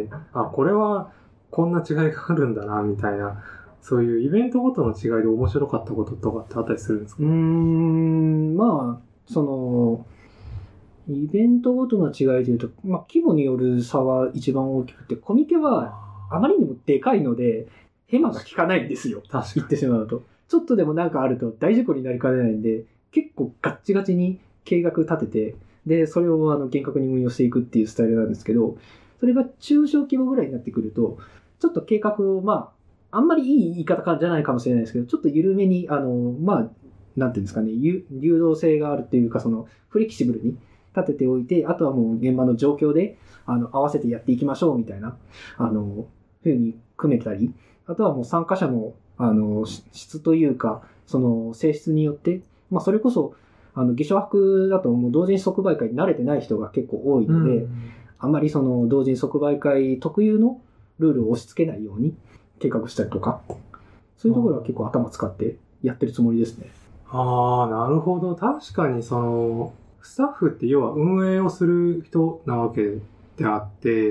あ、これはこんな違いがあるんだな、みたいな、そういうイベントごとの違いで面白かったこととかってあったりするんですか？ うーん、まあ、その、イベントごとの違いでいうと、まあ、規模による差は一番大きくて、コミケはあまりにもでかいので、ヘマが効かないんですよ。言ってしまうと。ちょっとでもなんかあると大事故になりかねないんで、結構ガッチガチに計画立てて、で、それをあの厳格に運用していくっていうスタイルなんですけど、それが中小規模ぐらいになってくると、ちょっと計画を、まあ、あんまりいい言い方じゃないかもしれないですけど、ちょっと緩めに、あの、まあ、なんていうんですかね、流動性があるっていうか、その、フレキシブルに立てておいて、あとはもう現場の状況で、あの、合わせてやっていきましょうみたいな、あの、ふうに組めたり、あとはもう参加者の、あの、質というか、その、性質によって、まあ、それこそ、あの、技書博だともう同人即売会に慣れてない人が結構多いので、うん、あんまりその、同人即売会特有のルールを押し付けないように計画したりとか、そういうところは結構頭使ってやってるつもりですね。 ああ、なるほど。確かにその、スタッフって要は運営をする人なわけであって、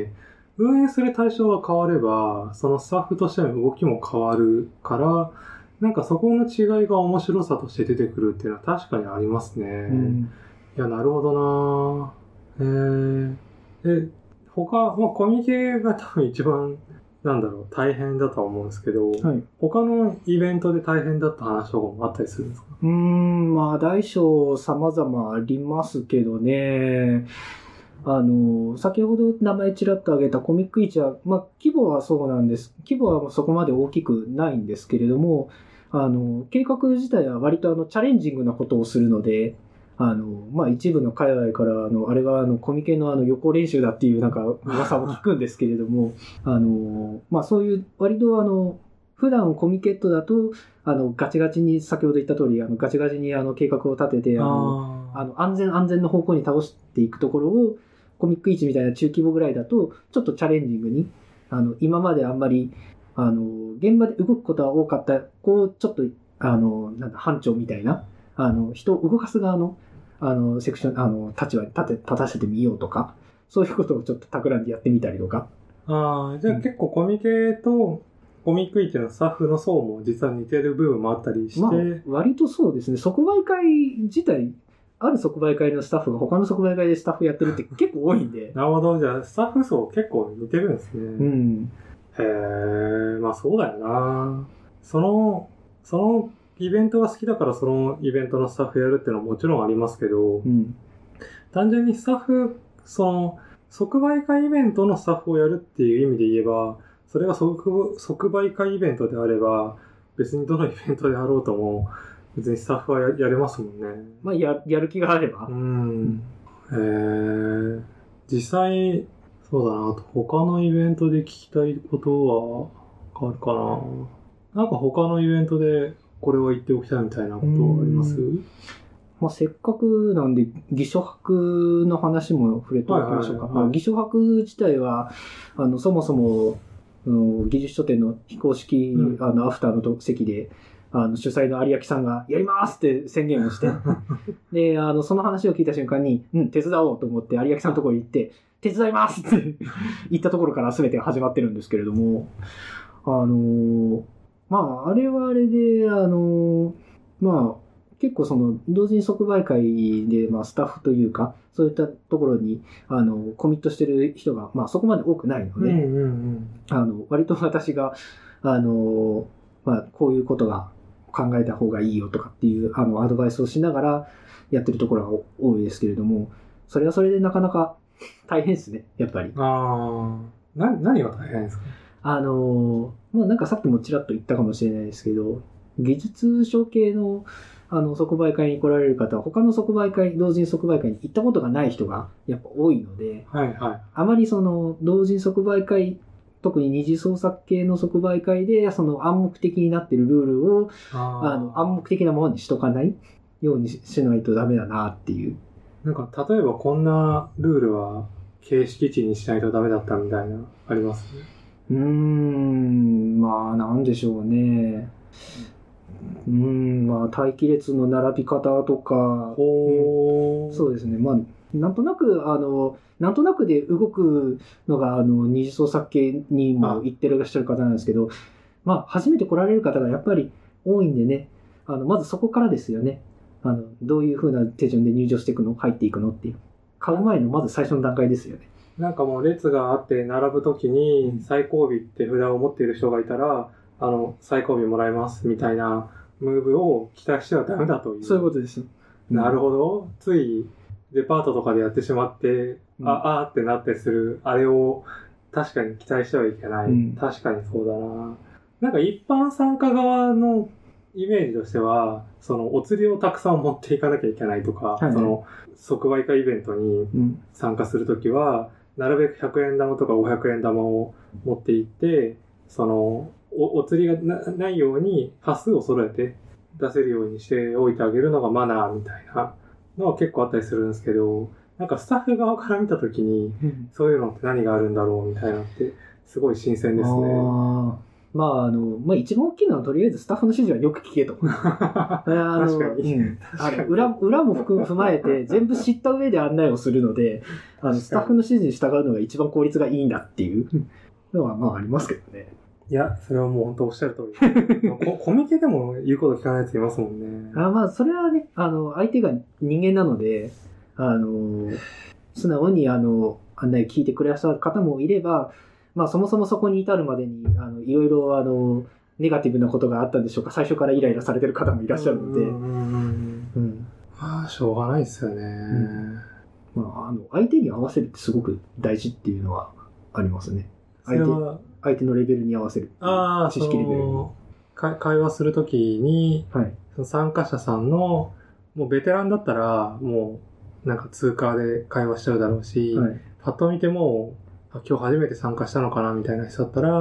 運営する対象が変われば、そのスタッフとしての動きも変わるから、なんかそこの違いが面白さとして出てくるっていうのは確かにありますね。うん、いや、なるほどなぁ。えー、で、他、まあ、コミケが多分一番、なんだろう、大変だとは思うんですけど、はい、他のイベントで大変だった話とかもあったりするんですか？ うーん、まあ、大小様々ありますけどね。あの、先ほど名前ちらっと挙げたコミック市は、まあ、規模はそうなんです。規模はそこまで大きくないんですけれども、あの、計画自体は割とあの、チャレンジングなことをするので、あの、まあ、一部の界隈から、あの、あれはあの、コミケのあの、予行練習だっていうなんか噂も聞くんですけれども、あの、まあ、そういう割とあの、 普段コミケットだと、あの、ガチガチに、先ほど言った通り、あの、ガチガチにあの、計画を立てて、あの、あの、安全安全の方向に倒していくところを、コミックいちみたいな中規模ぐらいだと、ちょっとチャレンジングに、あの、今まであんまり、あの、現場で動くことは多かった、こう、ちょっと、あの、なんだ、班長みたいな、あの、人を動かす側の、あの、セクション、あの、立場に立て、立たせてみようとか、そういうことをちょっと企んでやってみたりとか。 ああ、じゃあ結構コミケと、コミックイチのスタッフの層も実は似てる部分もあったりして。 まあ、割とそうですね。即売会自体、ある即売会のスタッフが他の即売会でスタッフやってるって結構多いんで。 なるほど。じゃあスタッフ層結構似てるんですね。 うん。 へえ、まあそうだよな。その、そのイベントが好きだからそのイベントのスタッフやるっていうのはもちろんありますけど、 うん、 単純にスタッフ、その、即売会イベントのスタッフをやるっていう意味で言えば、それが 即, 即売会イベントであれば、別にどのイベントであろうとも、別にスタッフは や, やれますもんね。 まあや、やる気があれば。 うん。へー。実際、そうだな、他のイベントで聞きたいことは、あるかな。なんか他のイベントでこれを言っておきたいみたいなことあります？ まあ、せっかくなんで、偽書博の話も触れておきましょうか。偽書博自体は、あの、そもそも、技術書店の非公式、うん、あのアフターの席であの主催の有明さんがやりますって宣言をしてであのその話を聞いた瞬間に、うん、手伝おうと思って有明さんのところに行って手伝いますって言ったところから全てが始まってるんですけれども、あのまああれはあれであのまあ結構その同時に即売会で、まあ、スタッフというかそういったところにあのコミットしてる人が、まあ、そこまで多くないので、うんうんうん、あの割と私があの、まあ、こういうことが考えた方がいいよとかっていうあのアドバイスをしながらやってるところが多いですけれども、それはそれでなかなか大変ですね、やっぱり。 ああ、な何が大変ですか？ あの、まあ、なんかさっきもちらっと言ったかもしれないですけど、技術書系のあの即売会に来られる方は他の即売会、同人即売会に行ったことがない人がやっぱ多いので、 はいはい、 あまりその同人即売会、特に二次創作系の即売会でその暗黙的になっているルールをあの暗黙的なものにしとかないようにしないとダメだなっていう。 なんか例えばこんなルールは形式値にしないとダメだったみたいなありますね。 うーん、まあなんでしょうね。うーん、まあ待機列の並び方とか、 ほー、 うん、そうですね。まあなんとなくあのなんとなくで動くのがあの二次創作系にも行ってらっしゃる方なんですけど、まあ初めて来られる方がやっぱり多いんでね、あのまずそこからですよね。あのどういう風な手順で入場していくの、入っていくのっていう、買う前のまず最初の段階ですよね。 なんかもう列があって並ぶときに最後尾って札を持っている人がいたら、あの最後尾もらえますみたいなムーブを期待してはダメだという。 そういうことです。 なるほど。ついデパートとかでやってしまって、うん、ああーってなってするあれを確かに期待してはいけない。うん、確かにそうだな。なんか一般参加側のイメージとしては、そのお釣りをたくさん持っていかなきゃいけないとか、はいはい、その即売会イベントに参加するときは、うん、なるべくひゃくえん玉とかごひゃくえん玉を持っていって、その お, お釣りが な, ないように端数を揃えて出せるようにしておいてあげるのがマナーみたいなのは結構あったりするんですけど、なんかスタッフ側から見たときに、そういうのって何があるんだろうみたいなってすごい新鮮ですね。 あまあ、あの、まあ、一番大きいのはとりあえずスタッフの指示はよく聞けと。あの確かに。うん、 あの裏、裏も踏まえて全部知った上で案内をするので、あのスタッフの指示に従うのが一番効率がいいんだっていうのはまあありますけどね。 いや、それはもう本当おっしゃる通り。コ, コミケでも言うこと聞かないやついますもんね。 あまあ、それはね、あの、相手が人間なので、あの、素直にあの、案内聞いてくださる方もいれば、まあそもそもそこに至るまでに、あの、いろいろあの、ネガティブなことがあったんでしょうか、最初からイライラされてる方もいらっしゃるので。うん。 うん。ああ、しょうがないですよね。うん、 まあ、あの、相手に合わせるってすごく大事っていうのはありますね。相手、相手のレベルに合わせる。 ああ、 知識レベルに。 会話するときに、 はい、 その参加者さんの、もうベテランだったら、もう、なんか通過で会話しちゃうだろうし、はい、パッと見ても、今日初めて参加したのかなみたいな人だったら、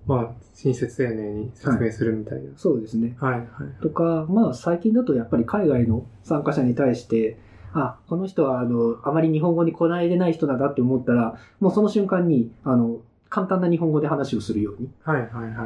まあ、親切丁寧に説明するみたいな。はい、 そうですね。 はい、はい。 とか、まあ、最近だとやっぱり海外の参加者に対して、あ、この人は、あの、あまり日本語にこなれてない人なんだって思ったら、もうその瞬間に、あの、簡単な日本語で話をするように。 はい、はい、はい。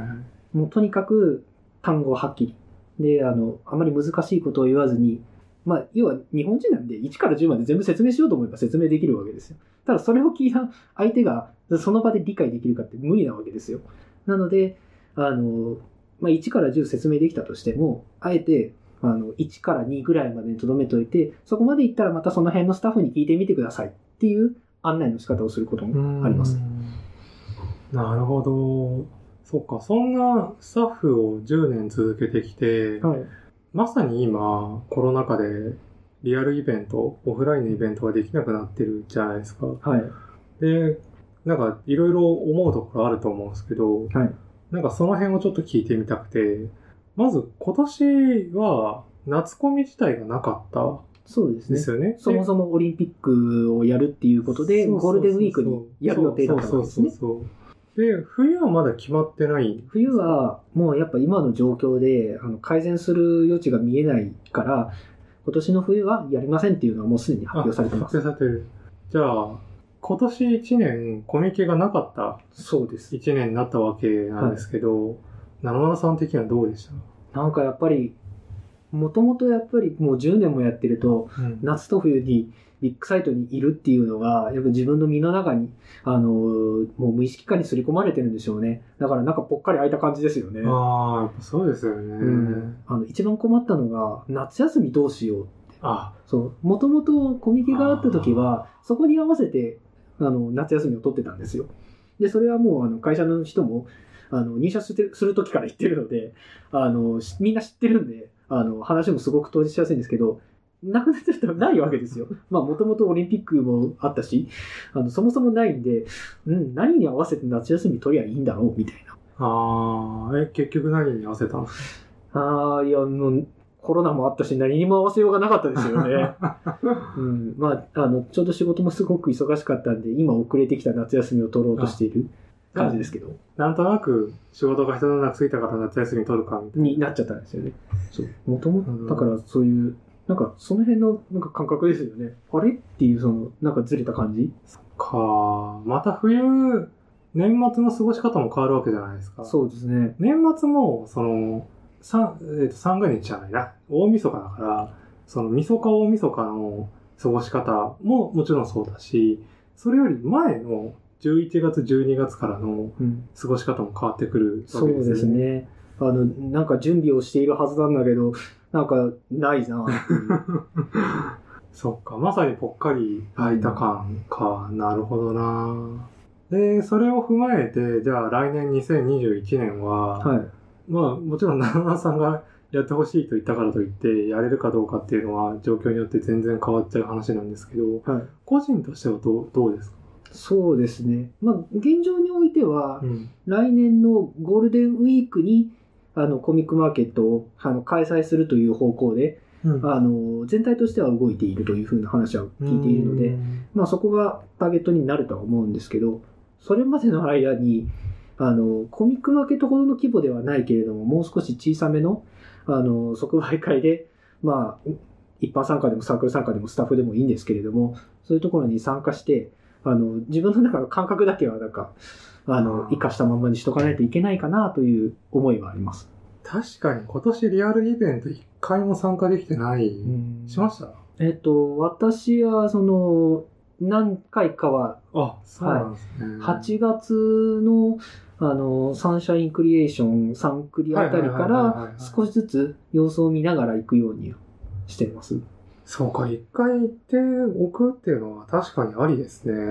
もうとにかく単語はっきり。で、あの、あまり難しいことを言わずに、まあ、要は日本人なんでいちからじゅうまで全部説明しようと思えば説明できるわけですよ。ただそれを聞いた相手がその場で理解できるかって無理なわけですよ。なので、あの、まあ、いちからじゅう説明できたとしても、あえて、あの、いちからにぐらいまでに留めといて、そこまでいったらまたその辺のスタッフに聞いてみてくださいっていう案内の仕方をすることもあります。 なるほど。そっか、そんなスタッフをじゅうねん続けてきて、はい、まさに今、コロナ禍でリアルイベント、オフラインのイベントができなくなってるじゃないですか。 はい。 で、なんかいろいろ思うところあると思うんですけど、 はい。 なんかその辺をちょっと聞いてみたくて、まず今年は夏コミ自体がなかった。 そうですね。 ですよね。 そもそもオリンピックをやるっていうことで、ゴールデンウィークにやる予定だったんですね。 そうそうそうそう。で、冬はまだ決まってない。 冬はもうやっぱ今の状況であの改善する余地が見えないから、今年の冬はやりませんっていうのはもうすでに発表されてます。 発表されてる。じゃあ、今年いちねんコミケがなかったそうですいちねんになったわけなんですけど、ななまるさん的にはどうでした？ なんかやっぱり、もともとやっぱりもうじゅうねんもやってると、うん、夏と冬にビッグサイトにいるっていうのが、やっぱ自分の身の中に、あの、もう無意識化に刷り込まれてるんでしょうね。だからなんかぽっかり開いた感じですよね。 ああ、やっぱそうですよね。うん、 あの一番困ったのが、夏休みどうしようって。 あそう。もともとコミケがあった時は、そこに合わせて、あの、夏休みを取ってたんですよ。で、それはもう、あの、会社の人も、あの、入社する時から言ってるので、あの、みんな知ってるんで、あの、話もすごく当事しやすいんですけど、なくなっちゃったらないわけですよ。まあ、もともとオリンピックもあったし、あの、そもそもないんで、うん、何に合わせて夏休み取りゃいいんだろう、みたいな。 ああ、え、結局何に合わせたんですか？ああ、いや、もう、コロナもあったし、何にも合わせようがなかったですよね。うん、まあ、あの、ちょうど仕事もすごく忙しかったんで、今遅れてきた夏休みを取ろうとしている感じですけど。 なんとなく仕事が一段落ついたから夏休み取るかみたいな。 になっちゃったんですよね。そう。もともと、だからそういう、なんかその辺のなんか感覚ですよね。あれっていうその、なんかずれた感じ？ そっか。また冬、年末の過ごし方も変わるわけじゃないですか。 そうですね。 年末も、その、三、えっと、三が日じゃないな。大晦日だから、その、晦日大晦日の過ごし方ももちろんそうだし、それより前のじゅういちがつ、じゅうにがつからの過ごし方も変わってくるわけですね。 そうですね。あの、なんか準備をしているはずなんだけど、なんか、ないなっていう。 そっか、まさにぽっかり空いた感か。うん、なるほどな。で、それを踏まえて、じゃあ来年にせんにじゅういちねんは、はい、まあ、もちろん、ななまるさんがやってほしいと言ったからといって、やれるかどうかっていうのは、状況によって全然変わっちゃう話なんですけど、はい、個人としてはどう、どうですか？ そうですね。まあ、現状においては、うん、来年のゴールデンウィークに、あの、コミックマーケットをあの開催するという方向で、うん、あの、全体としては動いているというふうな話は聞いているので、まあ、そこがターゲットになるとは思うんですけど、それまでの間に、あの、コミックマーケットほどの規模ではないけれども、もう少し小さめの、あの、即売会で、まあ、一般参加でもサークル参加でもスタッフでもいいんですけれども、そういうところに参加して、あの、自分の中の感覚だけは、なんか、あの、活かしたままにしとかないといけないかなという思いはあります。 確かに今年リアルイベント一回も参加できてない。しました？ えっと、私は、その、何回かは、 あ、そうなんですね。 はい、はちがつの、あの、サンシャインクリエーションサンクリあたりから少しずつ様子を見ながら行くようにしています。 そうか、一回行っておくっていうのは確かにありですね。うん、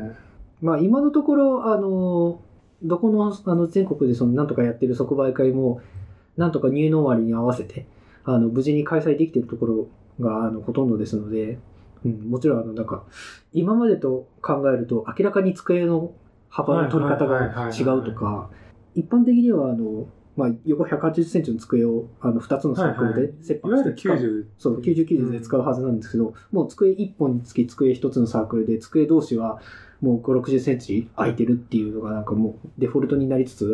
まあ今のところ、あの、どこの、あの、全国でそのなんとかやってる即売会も、なんとかニューノーマルに合わせて、あの、無事に開催できているところが、あの、ほとんどですので、うん、もちろん、あの、なんか、今までと考えると、明らかに机の幅の取り方が違うとか、一般的には、あの、まあ、横ひゃくはちじゅっセンチの机を、あの、二つのサークルで折半して使う。はいはい、いわゆるきゅうじゅう。そう、きゅうじゅう、きゅうじゅうで使うはずなんですけど、うん、もう机一本につき机一つのサークルで、机同士はもうご、ろくじゅっセンチ空いてるっていうのが、なんかもうデフォルトになりつつ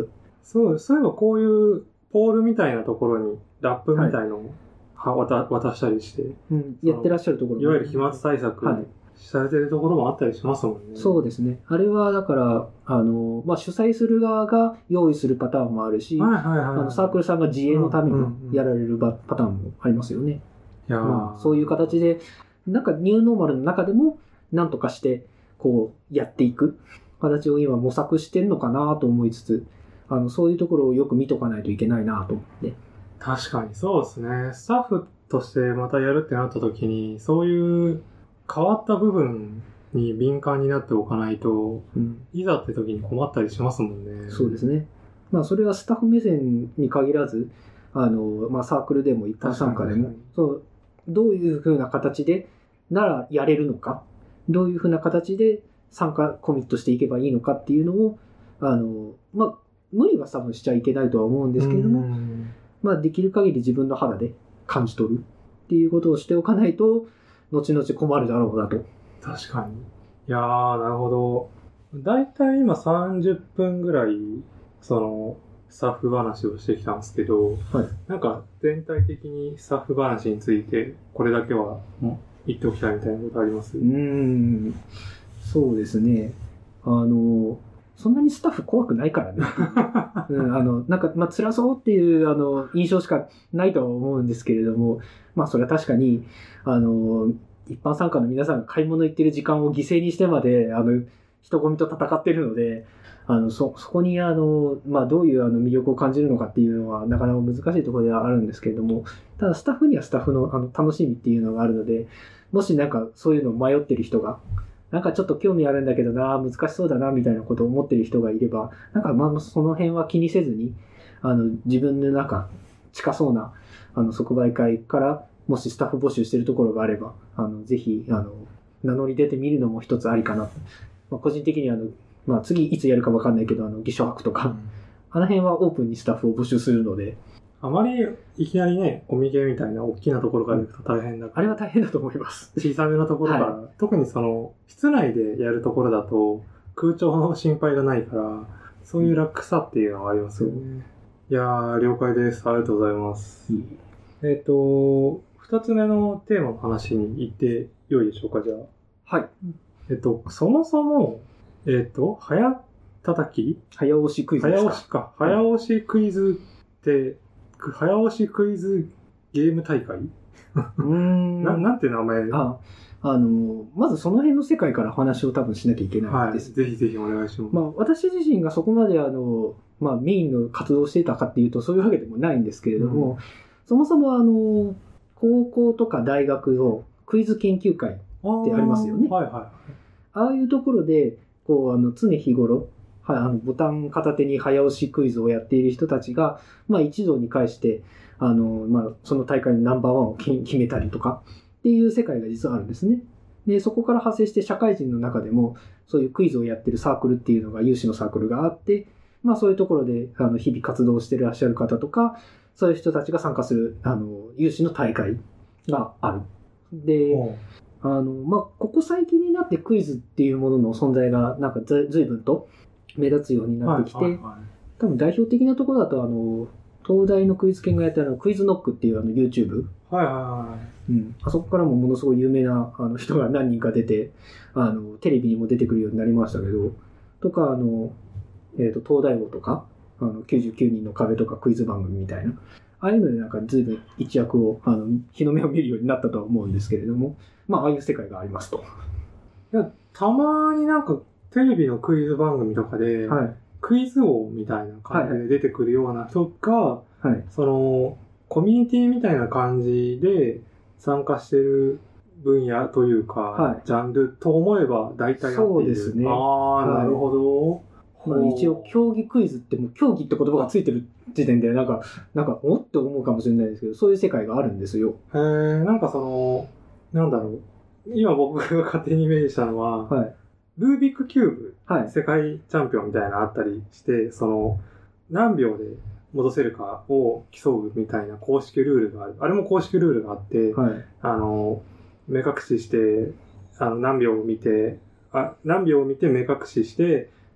そう、そういえばこういうポールみたいなところにラップみたいのを、は渡渡したりして、 うん、やってらっしゃるところも、 いわゆる飛沫対策、はい、されてるところもあったりしますもんね。 そうですね。あれはだからあの、まあ、主催する側が用意するパターンもあるし、はいはいはい、あのサークルさんが自営のためにやられるパターンもありますよね。いや、まあ、そういう形でなんかニューノーマルの中でも何とかしてこうやっていく形を今模索してるのかなと思いつつ、あのそういうところをよく見とかないといけないなと思って。 確かにそうですね。スタッフとしてまたやるってなった時に、そういう変わった部分に敏感になっておかないと、うん、いざって時に困ったりしますもんね。 そうですね。まあそれはスタッフ目線に限らず、あの、まあサークルでも一般参加でも、そう、どういうふうな形でならやれるのか、どういうふうな形で参加コミットしていけばいいのかっていうのを、あの、まあ無理は多分しちゃいけないとは思うんですけれども、まあできる限り自分の肌で感じ取るっていうことをしておかないと、後々困るだろうなと。 確かに。いやー、なるほど。だいたい今さんじゅっぷんぐらい、その、スタッフ話をしてきたんですけど、はい、なんか全体的にスタッフ話について、これだけは言っておきたいみたいなことあります？ うーん、そうですね。あの、そんなにスタッフ怖くないからね。うん、あの、なんか、まあ、辛そうっていう、あの、印象しかないとは思うんですけれども、まあ、それは確かに、あの、一般参加の皆さんが買い物行ってる時間を犠牲にしてまで、あの、人混みと戦ってるので、あの、そ、そこに、あの、まあ、どういうあの魅力を感じるのかっていうのは、なかなか難しいところではあるんですけれども、ただ、スタッフにはスタッフの、あの、楽しみっていうのがあるので、もしなんか、そういうのを迷ってる人が、なんかちょっと興味あるんだけどな、難しそうだな、みたいなことを思ってる人がいれば、なんかまあその辺は気にせずに、あの自分のなんか近そうなあの即売会からもしスタッフ募集してるところがあれば、あのぜひあの名乗り出てみるのも一つありかな。まあ、個人的にあの、まあ、次いつやるか分かんないけど、あの、偽書博とか、うん、あの辺はオープンにスタッフを募集するので、 あまりいきなりね、コミケみたいな大きなところから行くと大変だから。 あれは大変だと思います。 小さめのところから、はい、特にその、室内でやるところだと、空調の心配がないから、そういう楽さっていうのはありますよね。うん、いやー、了解です。ありがとうございます。うん、えっと、二つ目のテーマの話に行ってよいでしょうか、じゃあ。はい。 えっと、そもそも、えっと、早叩き早押しクイズですか。 早押しか。早押しクイズって、早押しクイズゲーム大会うーんな。なんて名前あ、あの、まずその辺の世界から話を多分しなきゃいけないです。 はい、ぜひぜひお願いします。 まあ、私自身がそこまであの、まあ、メインの活動をしていたかっていうと、そういうわけでもないんですけれども、うん、そもそもあの、高校とか大学のクイズ研究会ってありますよね。 はいはい。 ああいうところで、こう、あの、常日頃、はい、あのボタン片手に早押しクイズをやっている人たちが、まあ一堂に会して、あの、まあその大会のナンバーワンを決めたりとかっていう世界が実はあるんですね。で、そこから派生して社会人の中でもそういうクイズをやってるサークルっていうのが、有志のサークルがあって、まあそういうところであの日々活動していらっしゃる方とか、そういう人たちが参加する、あの、有志の大会がある。で、あの、まあここ最近になってクイズっていうものの存在がなんかず、ずいぶんと目立つようになってきて、はいはいはい、多分代表的なところだと、あの、東大のクイズ研がやってるのクイズノックっていうあの YouTube。 はいはいはい。 うん。あそこからもものすごい有名なあの人が何人か出て、あの、テレビにも出てくるようになりましたけど、とか、あの、えっと、東大王とか、あの、きゅうじゅうきゅうにんの壁とかクイズ番組みたいな、ああいうのでなんか随分一躍を、あの、日の目を見るようになったとは思うんですけれども、まあ、ああいう世界がありますと。 いや、たまになんか、テレビのクイズ番組とかで、はい、クイズ王みたいな感じで出てくるような人が、はいはい、その、コミュニティみたいな感じで参加してる分野というか、はい、ジャンルと思えば大体やっている。 そうですね。 ああ、なるほど。まあ、一応、競技クイズってもう競技って言葉がついてる時点で、なんか、なんか、おって思うかもしれないですけど、そういう世界があるんですよ。 へえ、なんかその、なんだろう。今僕が勝手にイメージしたのは、はい、ルービックキューブ、はい、世界チャンピオンみたいなのあったりして、その、何秒で戻せるかを競うみたいな公式ルールがある。あれも公式ルールがあって、はい、あの、目隠しして、あの、何秒を見て、あ、何秒を見て目隠しして、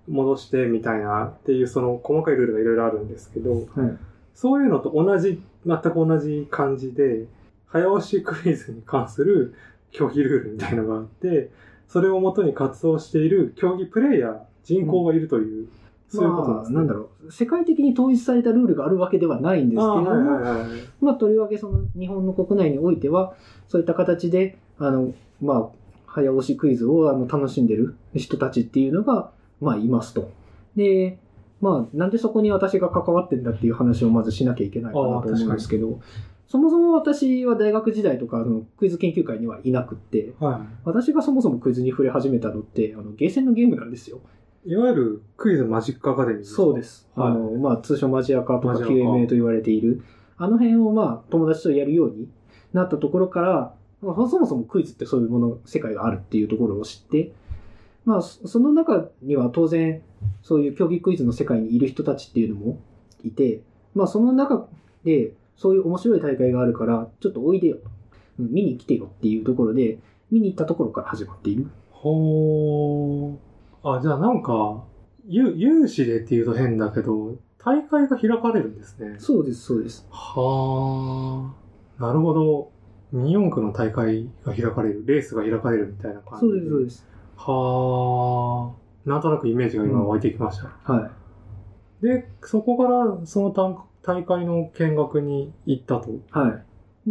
戻してみたいなっていうその細かいルールがいろいろあるんですけど、 はい、 そういうのと同じ、全く同じ感じで、早押しクイズに関する競技ルールみたいなのがあって、それをもとに活動している競技プレイヤー、人口がいるという、うん、そういうことなんですね。 まあ、なんだろう、世界的に統一されたルールがあるわけではないんですけれども、 はいはいはい、 まあ、とりわけその日本の国内においては、そういった形で、あの、まあ、早押しクイズをあの楽しんでる人たちっていうのが、まあ、いますと。で、まあ、なんでそこに私が関わってんだっていう話をまずしなきゃいけないかなと思うんですけど、そもそも私は大学時代とかあのクイズ研究会にはいなくって、はい、私がそもそもクイズに触れ始めたのって、あのゲーセンのゲームなんですよ。 いわゆるクイズマジックアカデミーですか？ そうです。はい、あの、まあ、通称マジアカとか キューエムエー と言われている、あの辺をまあ、友達とやるようになったところから、まあ、そもそもクイズってそういうもの、世界があるっていうところを知って、まあ、その中には当然、そういう競技クイズの世界にいる人たちっていうのもいて、まあ、その中で、そういう面白い大会があるから、ちょっとおいでよと。見に来てよっていうところで、見に行ったところから始まっている。 ほー。あ、じゃあなんか、有有志でっていうと変だけど、大会が開かれるんですね。 そうです、そうです。 はー。なるほど。にじゅうよん区の大会が開かれる、レースが開かれるみたいな感じで。 そうです、そうです。 はー。なんとなくイメージが今湧いてきました。 うん、はい。 で、そこからその大会の見学に行ったと。 はい。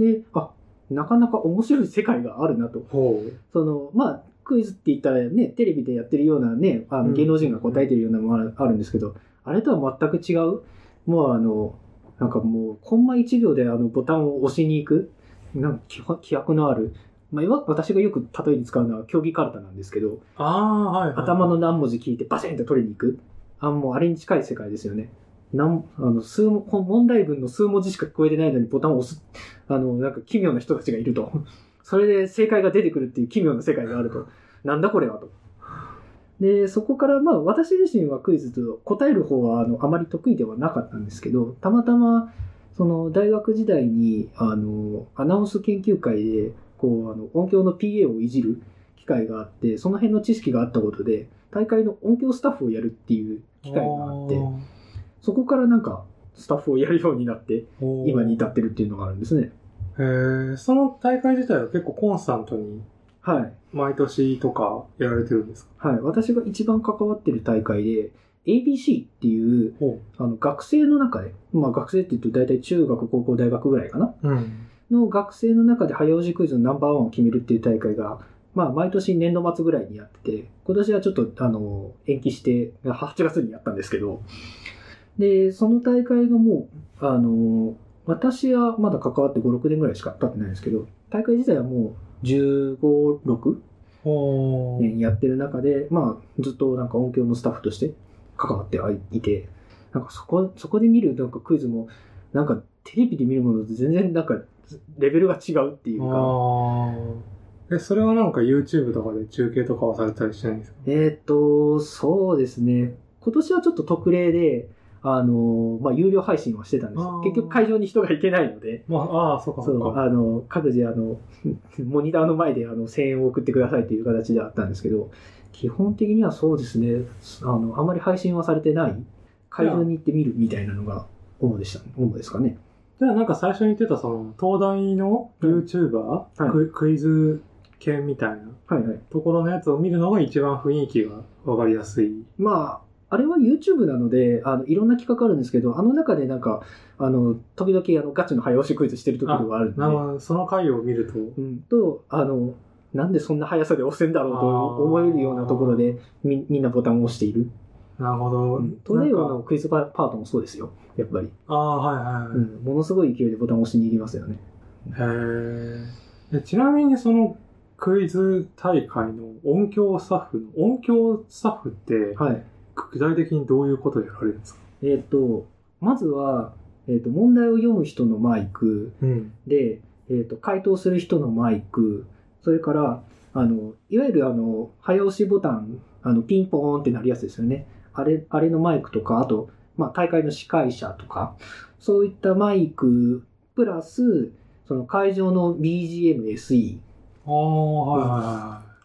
で、あ、なかなか面白い世界があるなと。 ほう。 その、まあ、クイズって言ったらね、テレビでやってるようなね、あの芸能人が答えてるようなものもあるんですけど、うん、あれとは全く違う。もうあの、なんかもう、コンマいちびょうであのボタンを押しに行く、なんか気迫のある、まあ、私がよく例えに使うのは競技カルタなんですけど、 あー、はいはいはい、 頭の何文字聞いてバシンと取りに行く。あ、もうあれに近い世界ですよね。なんあの数問題文の数文字しか聞こえてないのにボタンを押す、あの、なんか奇妙な人たちがいると。それで正解が出てくるっていう奇妙な世界があると。なんだこれはと。で、そこからまあ私自身はクイズと答える方はあのあまり得意ではなかったんですけど、たまたまその大学時代にあのアナウンス研究会でこうあの音響の ピーエー をいじる機会があって、その辺の知識があったことで大会の音響スタッフをやるっていう機会があって、そこからなんかスタッフをやるようになって今に至ってるっていうのがあるんですね。 へー、その大会自体は結構コンスタントにはい。毎年とかやられてるんですか？ はい。私が一番関わってる大会で、エービーシー っていう、あの学生の中で、まあ学生って言うと大体中学、高校、大学ぐらいかな、うん、の学生の中で早押しクイズのナンバーワンを決めるっていう大会が、まあ毎年年度末ぐらいにやってて、今年はちょっとあの延期して、はちがつにやったんですけど、で、その大会がもう、あの、私はまだ関わってご、ろくねんぐらいしか経ってないんですけど、大会自体はもう、じゅうご、ろくねんやってる中で、まあ、ずっとなんか音響のスタッフとして関わっていて、なんかそこ、そこで見るなんかクイズも、なんかテレビで見るものと全然なんかレベルが違うっていうか。 え、それはなんか YouTube とかで中継とかはされたりしないんですか？ えーっと、そうですね。今年はちょっと特例で、あの、まあ、有料配信はしてたんですよ。結局会場に人が行けないので。 まあ、ああ、そうかそうか。 そう、あの、各自、あの、モニターの前で、あの、声援を送ってくださいという形であったんですけど、基本的にはそうですね、あの、あまり配信はされてない、会場に行ってみるみたいなのが主でした、主ですかね。 じゃあなんか最初に言ってた、その、東大の YouTuber、はい、ク, クイズ系みたいな、はいはい、ところのやつを見るのが一番雰囲気がわかりやすい。 まあ、あれは YouTube なので、あの、いろんな企画あるんですけど、あの中でなんか、あの、時々あの、ガチの早押しクイズしてるところがあるんで。 なるほど、その回を見ると。 うん、と、あの、なんでそんな速さで押せんだろうと思えるようなところで、み、みんなボタンを押している。 なるほど。うん、 トレイオのクイズパートもそうですよ、やっぱり。 ああ、はいはい、うん。 ものすごい勢いでボタンを押しに行きますよね。 へえ。ちなみにその、クイズ大会の音響スタッフの、音響スタッフって、はい。具体的にどういうことをやられるんですか？ えっ、ー、と、まずは、えっ、ー、と、問題を読む人のマイク、うん、で、えっ、ー、と、回答する人のマイク、それから、あの、いわゆるあの、早押しボタン、あの、ピンポーンってなるやつですよね。あれ、あれのマイクとか、あと、まあ、大会の司会者とか、そういったマイク、プラス、その会場の ビージーエム、エスイー。 ああ、はいはいはい。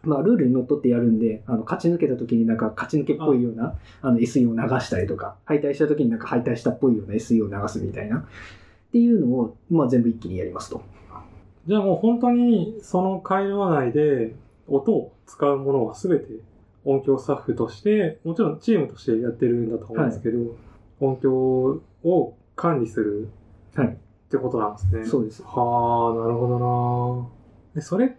まあ、ルールにのっとってやるんで、あの、勝ち抜けた時になんか勝ち抜けっぽいような、あの、エスイー を流したりとか、敗退した時になんか敗退したっぽいような エスイー を流すみたいな、っていうのを、まあ、全部一気にやりますと。 じゃあもう本当に、その会話内で、音を使うものは全て音響スタッフとして、もちろんチームとしてやってるんだと思うんですけど、はい、音響を管理するってことなんですね。 はい、そうです。 はあ、なるほどな。それって、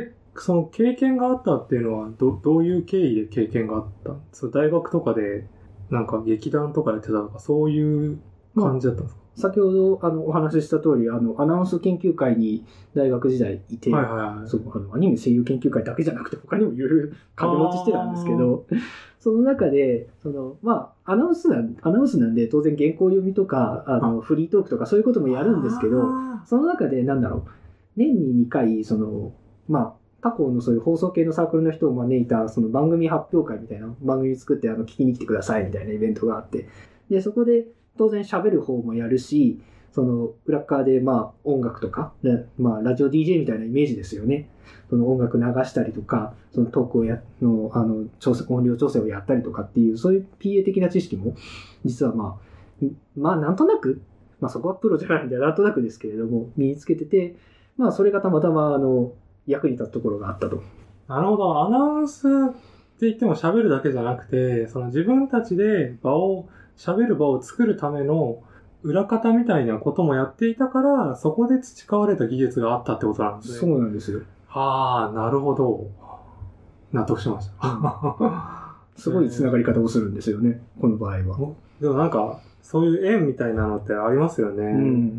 その経験があったっていうのはど、どういう経緯で経験があったんですか？大学とかで、なんか劇団とかやってたとか、そういう感じだったんですか？ 先ほどあのお話しした通り、あの、アナウンス研究会に大学時代いて、はいはいはい、そうあのアニメ声優研究会だけじゃなくて他にもいろいろ掛け持ちしてたんですけど、その中で、その、まあ、アナウンスなん、アナウンスなんで当然原稿読みとか、あの、フリートークとかそういうこともやるんですけど、その中でなんだろう、年ににかい、その、まあ、他校のそういう放送系のサークルの人を招いたその番組発表会みたいな番組作ってあの聞きに来てくださいみたいなイベントがあって、で、そこで当然喋る方もやるし、その裏側でまあ音楽とか、まあラジオ ディージェー みたいなイメージですよね。その音楽流したりとか、そのトークをや、の、あの、調整、音量調整をやったりとかっていう、そういう ピーエー 的な知識も、実はまあ、まあなんとなく、まあそこはプロじゃないんでなんとなくですけれども、身につけてて、まあそれがたまたまあの、役に立つところがあったと。 なるほど。アナウンスって言っても喋るだけじゃなくて、その自分たちで場を、喋る場を作るための裏方みたいなこともやっていたから、そこで培われた技術があったってことなんですね。 そうなんですよ。 はあ、なるほど。納得しました。 すごい繋がり方をするんですよね、この場合は。 でもなんか、そういう縁みたいなのってありますよね。うん。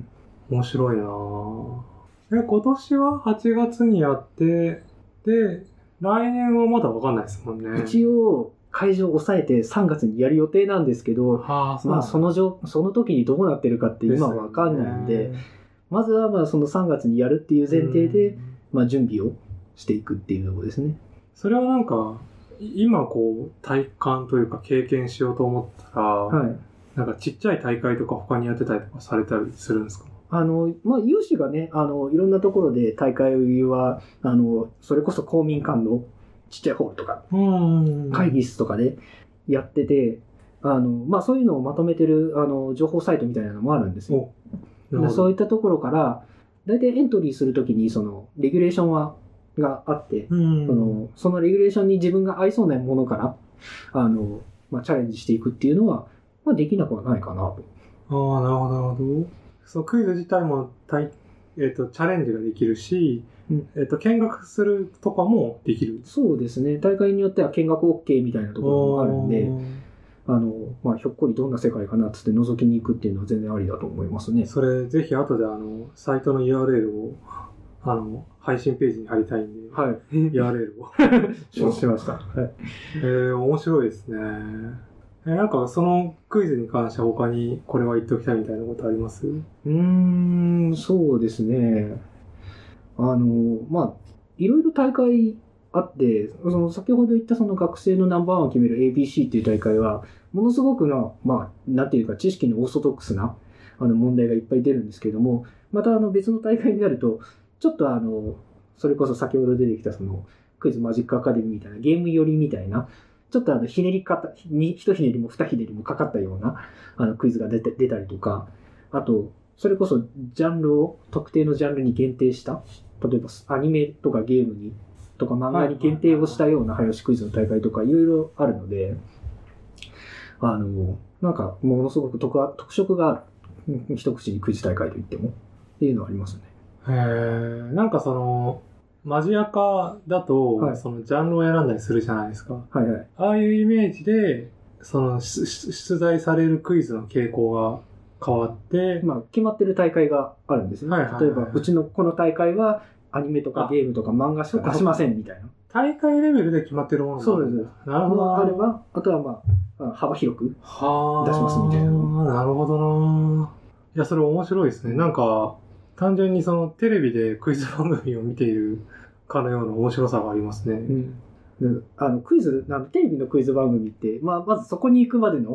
面白いなぁ。え、今年ははちがつにやって、で、来年はまだわかんないですもんね。 一応、会場を抑えてさんがつにやる予定なんですけど、はあ、まあその状、その時にどうなってるかって今はわかんないんで、まずはまあそのさんがつにやるっていう前提で、まあ準備をしていくっていうところですね。 それはなんか、今こう、体感というか経験しようと思ったら、はい、なんかちっちゃい大会とか他にやってたりとかされたりするんですか？ あの、まあ、有志がね、あの、いろんなところで大会は、あの、それこそ公民館のちっちゃいホールとか、会議室とかでやってて、あの、まあ、そういうのをまとめてる、あの、情報サイトみたいなのもあるんですよ。そういったところから、大体エントリーするときに、その、レギュレーションは、があって、その、そのレギュレーションに自分が合いそうなものから、あの、まあ、チャレンジしていくっていうのは、まあ、できなくはないかなと。 ああ、なるほど、なるほど。そのクイズ自体も体、えっと、チャレンジができるし、うん、えっと、見学するとかもできる。 そうですね。大会によっては見学 OK みたいなところもあるんで、あの、まあ、ひょっこりどんな世界かなっつって覗きに行くっていうのは全然ありだと思いますね。 それ、ぜひ後であの、サイトの ユーアールエル を、あの、配信ページに貼りたいんで、はい。ユーアールエル を。 承知しました。はい。 えー、面白いですね。え、なんかそのクイズに関しては他にこれは言っておきたいみたいなことあります？ うーん、そうですね。あの、まあ、いろいろ大会あって、その先ほど言ったその学生のナンバーワンを決める エービーシー っていう大会は、ものすごくな、まあ、なんていうか知識のオーソドックスなあの問題がいっぱい出るんですけども、またあの別の大会になると、ちょっとあの、それこそ先ほど出てきたそのクイズマジックアカデミーみたいなゲーム寄りみたいな、ちょっとあのひねり方、に一ひねりも二ひねりもかかったようなあのクイズが出て出たりとか、あと、それこそジャンルを特定のジャンルに限定した、例えばアニメとかゲームに、とか漫画に限定をしたような早押しクイズの大会とかいろいろあるので、あの、なんかものすごく 特, 特色がある。一口にクイズ大会といっても。っていうのはありますね。 へー。なんかその、マジアカだと、はい、そのジャンルを選んだりするじゃないですか。 はいはい。 ああいうイメージで、その出題されるクイズの傾向が変わって、 まあ決まってる大会があるんですね。はいはいはい、例えば、うちのこの大会はアニメとかゲームとか漫画しか出しませんみたいな。 大会レベルで決まってるものそうです。 なるほど。 あれば、あとはまあ、幅広く出しますみたいな。 なるほどな。いや、それ面白いですね。なんか、単純にそのテレビでクイズ番組を見ているかのような面白さがありますね。 うん、あのクイズ、テレビのクイズ番組って、まあ、まずそこに行くまでの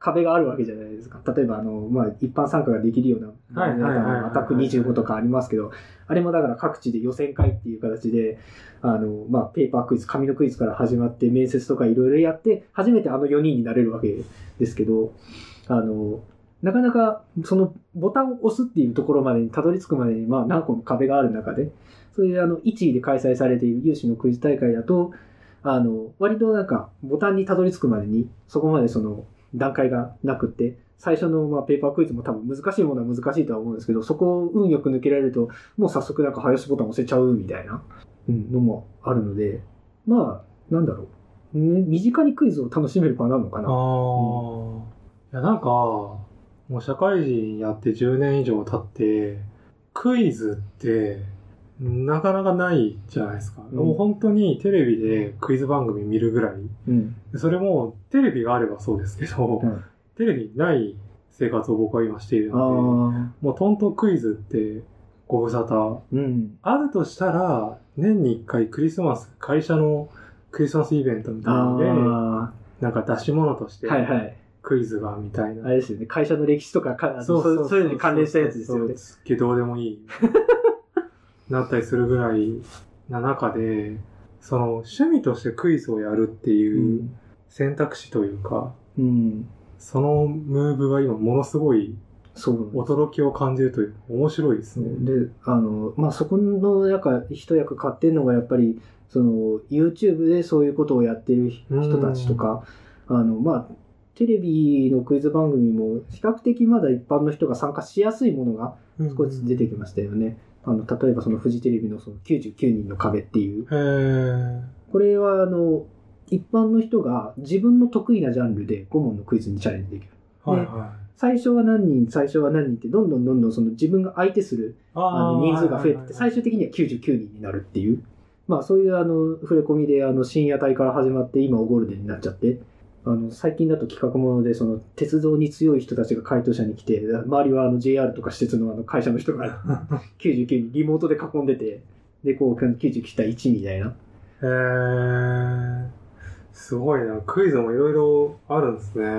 壁があるわけじゃないですか。例えば、あの、まあ、一般参加ができるような、アタックにじゅうごとかありますけど、あれもだから各地で予選会っていう形で、あの、まあ、ペーパークイズ、紙のクイズから始まって、面接とかいろいろやって、初めてあのよにんになれるわけですけど、あの、なかなか、そのボタンを押すっていうところまでにたどり着くまでに、まあ、何個も壁がある中で、そういうあの、いちいで開催されている有志のクイズ大会だと、あの、割となんか、ボタンにたどり着くまでに、そこまでその、段階がなくって、最初のまあペーパークイズも多分難しいものは難しいとは思うんですけど、そこを運よく抜けられると、もう早速なんか早押しボタン押せちゃうみたいなのもあるので、まあ、なんだろう。ね、身近にクイズを楽しめる場なのかな。ああ、 うん、いやなんか、もう社会人やってじゅうねん以上経って、クイズって、なかなかないじゃないですか。うん、もう本当にテレビでクイズ番組見るぐらい。うん、それもテレビがあればそうですけど、うん、テレビない生活を僕は今しているので、もうトントンクイズってご無沙汰、うん。あるとしたら、年にいっかいクリスマス、会社のクリスマスイベントみたいなので、なんか出し物として、はいはい、クイズがみたいな。 あれですよね、会社の歴史とか、そうそうそうそういうのに関連したやつですよね。 すっげえどうでもいい。なったりするぐらいな中で、その趣味としてクイズをやるっていう選択肢というか、うん、そのムーブが今ものすごい驚きを感じるという面白いですね。 で、あの、まあ、そこのやか一役買ってるのがやっぱりその YouTube でそういうことをやってる人たちとか、あの、まあ、テレビのクイズ番組も比較的まだ一般の人が参加しやすいものが少しずつ出てきましたよね。あの、例えばそのフジテレビのそのきゅうじゅうきゅうにんの壁っていう。へこれはあの、一般の人が自分の得意なジャンルでご問のクイズにチャレンジできる。はいはい、最初は何人、最初は何人ってどんどんどんどんその自分が相手するあの人数が増えてって、最終的にはきゅうじゅうきゅうにんになるっていう。まあそういうあの、触れ込みであの深夜帯から始まって今ゴールデンになっちゃって、あの、最近だと企画もので、その、鉄道に強い人たちが回答者に来て、周りはあの ジェイアール とか施設のあの会社の人がきゅうじゅうきゅうにんリモートで囲んでて、で、こう、きゅうじゅうきゅう対いちみたいな。 へー。すごいな。クイズもいろいろあるんですね。うん、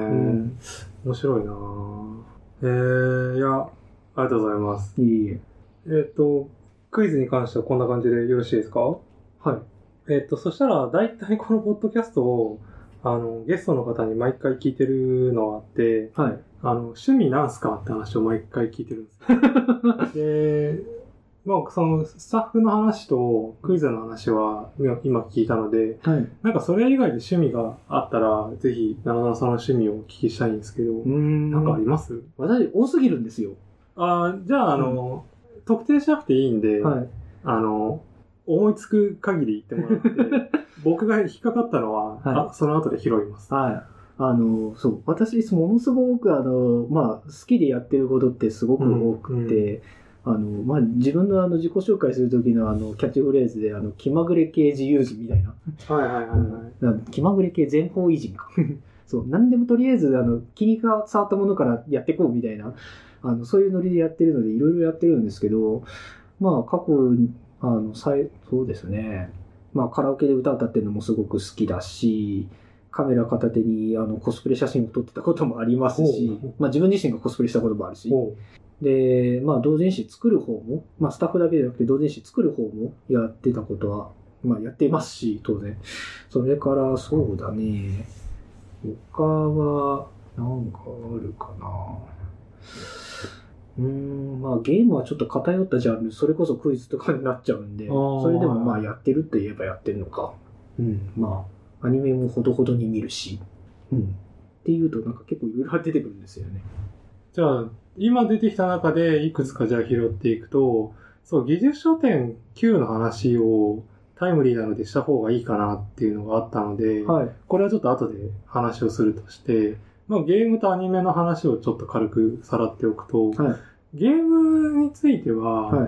面白いなえー、いや、ありがとうございます。いいえ。えっと、クイズに関してはこんな感じでよろしいですか？はい。えっと、そしたら、だいたいこのポッドキャストを、あの、ゲストの方に毎回聞いてるのがあって、はい。あの、趣味なんすかって話を毎回聞いてるんですで、まあ、その、スタッフの話とクイズの話は今聞いたので、はい。なんかそれ以外で趣味があったら、ぜひ、なななさんの趣味をお聞きしたいんですけど、うん。なんかあります？ 私、多すぎるんですよ。 あじゃあ、あの、うん、特定しなくていいんで、はい。あの、思いつく限り言ってもらって、僕が引っかかったのは、はい、あその後で拾います。 はい。あの、そう、私、ものすごく、あの、まあ、好きでやってることってすごく多くて、うんうん、あの、まあ、自分のあの、自己紹介するときのあの、キャッチフレーズで、あの、気まぐれ系自由人みたいな。はいはいはい、はい。気まぐれ系全方位人か。そう、なんでもとりあえず、あの、気に触ったものからやっていこうみたいな、あの、そういうノリでやってるので、いろいろやってるんですけど、まあ、過去、あの、そうですね。まあ、カラオケで歌歌ってるのもすごく好きだし、カメラ片手にあのコスプレ写真を撮ってたこともありますし、まあ自分自身がコスプレしたこともあるし、で、まあ同人誌作る方も、まあスタッフだけじゃなくて同人誌作る方もやってたことは、まあやってますし、当然。それからそうだね、他はなんかあるかな。うーん、まあゲームはちょっと偏ったジャンル、それこそクイズとかになっちゃうんで、それでもまあやってると言えばやってるのか。うん、まあ、アニメもほどほどに見るし、うん。っていうとなんか結構いろいろ出てくるんですよね。 じゃあ、今出てきた中でいくつかじゃあ拾っていくと、そう、技術書店 Q の話をタイムリーなのでした方がいいかなっていうのがあったので、はい、これはちょっと後で話をするとして、まあ、ゲームとアニメの話をちょっと軽くさらっておくと、はい、ゲームについては、はい、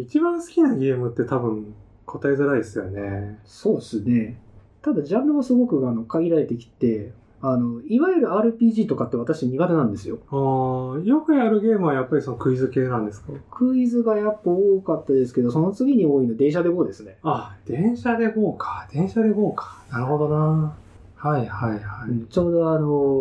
一番好きなゲームって多分答えづらいですよね。 そうですね。ただジャンルもすごくあの限られてきて、あのいわゆる アールピージー とかって私苦手なんですよ。 ああ、よくやるゲームはやっぱりそのクイズ系なんですか？ クイズがやっぱ多かったですけど、その次に多いの電車で ゴー ですね。 あ、電車で ゴー か。電車で ゴー か。なるほどな。はいはいはい。 ちょうどあの、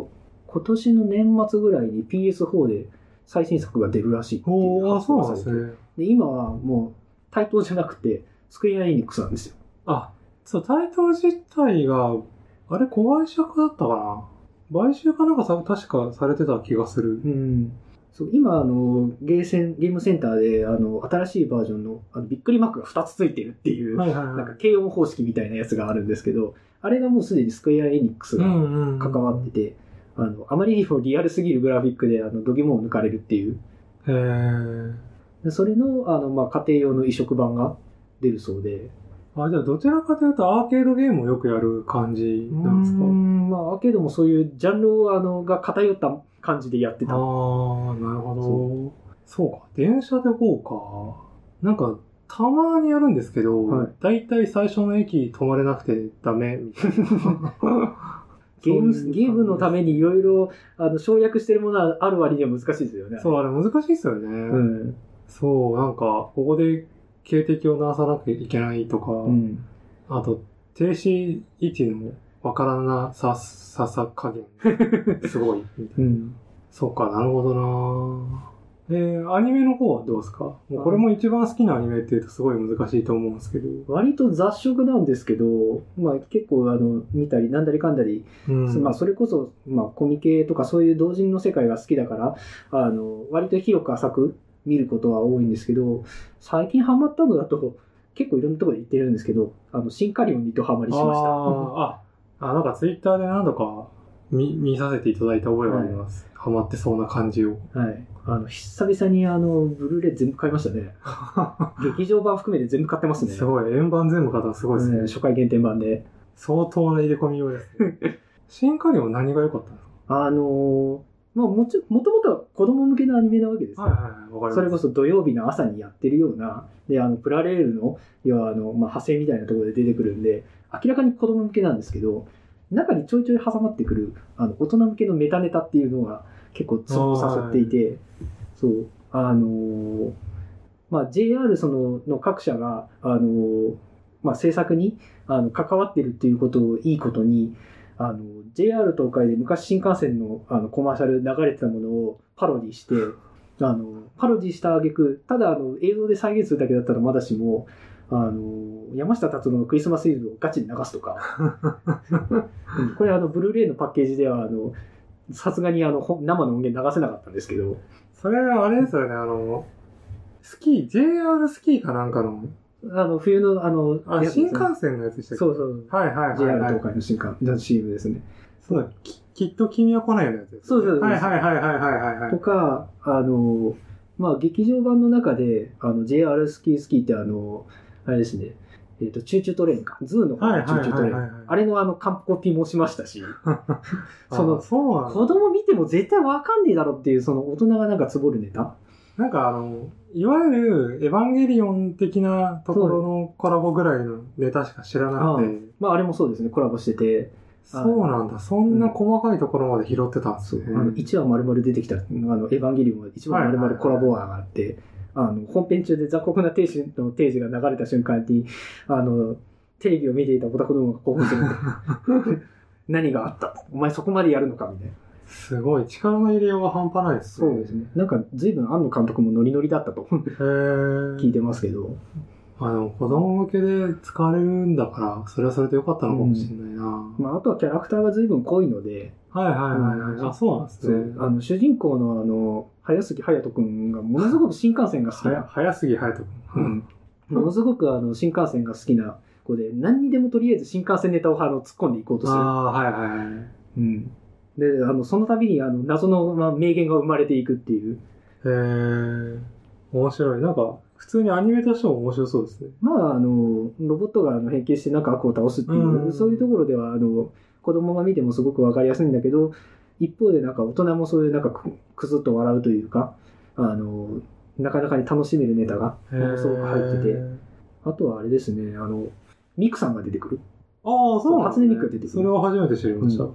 今年の年末ぐらいに ピーエスフォー で最新作が出るらしいっていう発表がされて、 そうなんですね。 で今はもう対等じゃなくてスクエアエニックスなんですよ。 あ、そう、対等自体が、あれ、子会社だったかな、買収かなんかさ確かされてた気がする。 うん。そう今あのゲーセン、ゲームセンターであの新しいバージョンのあのびっくりマークがふたつついてるっていう、 はいはいはい、 なんか軽音方式みたいなやつがあるんですけど、あれがもうすでにスクエアエニックスが関わってて、うんうんうん、あのあまりにもリアルすぎるグラフィックであの度肝を抜かれるっていう。 へー。 でそれのあの、まあ、家庭用の移植版が出るそうで。 あ、じゃあどちらかというとアーケードゲームをよくやる感じなんですか？ うーん、まあ、アーケードもそういうジャンルをあのが偏った感じでやってた。 ああ、なるほど。そう、そうか。電車で ゴー か。なんか、たまにやるんですけど、はい、だいたい最初の駅止まれなくてダメみたいな。 ゲーム、ゲームのためにいろいろ省略してるものはある割には難しいですよね。 そう、あれ難しいですよね。うん、そう、なんか、ここで警笛を鳴らさなきゃいけないとか、うん、あと、停止位置のわからなさ、ささ加減。すごい。みたいな。うん、そうか、なるほどな。えー、アニメの方はどうですか？もうこれも一番好きなアニメって言うとすごい難しいと思うんですけど。 割と雑食なんですけど、まあ結構あの、見たりなんだりかんだり、うん、まあそれこそ、まあコミケとかそういう同人の世界が好きだから、あの、割と広く浅く見ることは多いんですけど、最近ハマったのだと、結構いろんなところで言ってるんですけど、あの、シンカリオンにドハマりしました。 ああ、なんかツイッターで何度か見、見させていただいた覚えがあります。はい、ハマってそうな感じを。 はい。あの、久々にあの、ブルーレイ全部買いましたね。劇場版含めて全部買ってますね。 すごい。円盤全部買ったらすごいですね。 うん、初回限定版で。 相当な入れ込み用ですね。シンカリオン何が良かったんですか？ あのー、まあもち、もともとは子供向けのアニメなわけですよ。 はいはいはい。わかります。 それこそ土曜日の朝にやってるような、で、あの、プラレールの、要はあの、まあ、派生みたいなところで出てくるんで、明らかに子供向けなんですけど、中にちょいちょい挟まってくる、あの、大人向けのメタネタっていうのが結構ツボを誘っていて、そう、あのー、まあ、ジェイアール その、の各社が、あのー、まあ、制作に、あの、関わってるっていうことをいいことに、あの、ジェイアール 東海で昔新幹線の、あの、コマーシャル流れてたものをパロディして、あの、パロディした挙句、ただあの、映像で再現するだけだったらまだしも、あの、山下達郎のクリスマスイブをガチで流すとか。うん、これあの、ブルーレイのパッケージでは、あの、さすがにあの、生の音源流せなかったんですけど。 それはあれですよね、あの、スキー、ジェイアール スキーかなんかの、 あの、冬のあの、 あ、新幹線のやつでしたっけ？ そうそう。 はいはいはい、はい。 ジェイアール 東海の新幹線、シーエム ですね。 そうだ、き、きっと君は来ないようなやつです、ね。 そうそうそう。 はいはいはいはいはいはい。 とか、あの、まあ、劇場版の中で、あの、ジェイアール スキースキーってあの、あれですね、えっと、チューチュートレインか。ズーの方のチューチュートレイン。あれのあの、完コピもしましたし、その、そうなん子供見ても絶対わかんねえだろっていう、その大人がなんかつぼるネタ。 なんかあの、いわゆるエヴァンゲリオン的なところのコラボぐらいのネタしか知らなくて。 あまあ、あれもそうですね、コラボしてて。 そうなんだ。そんな細かいところまで拾ってたんですね。 うん、あのいちわ丸々出てきた、あの、エヴァンゲリオンはいちわ丸々コラボアがあって、はいはいはい、あの、本編中で残酷な定時の定時が流れた瞬間に、あの、テレビを見ていたオタクどもが興奮する。何があったお前そこまでやるのかみたいな。 すごい。力の入れようが半端ないですね。そうですね。なんか、随分庵野監督もノリノリだったと聞いてますけど。 あの、子供向けで使われるんだから、それはそれでよかったのかもしれないな、うん、 まあ、あとはキャラクターが随分濃いので。 はいはいはいはい。うん、あ、そうなんですね。 あの、主人公のあの、早杉隼人くんがものすごく新幹線が好きな。 早杉隼人くん。うん。 ものすごくあの、新幹線が好きな子で、何にでもとりあえず新幹線ネタをあの突っ込んでいこうとする。 ああ、はいはいはい。 うん。で、あの、その度にあの、謎の、まあ、名言が生まれていくっていう。 へー。面白い。なんか、普通にアニメとしても面白そうですね。 まあ、あの、ロボットがあの変形してなんか悪を倒すっていう、うん、そういうところでは、あの、子供が見てもすごくわかりやすいんだけど、一方でなんか大人もそういうなんかく、くずっと笑うというか、あの、なかなかに楽しめるネタがすごく入ってて、あとはあれですね、あの、ミクさんが出てくる。 ああ、そうなんですね。 初音ミクが出てくる。 それは初めて知りました。うん、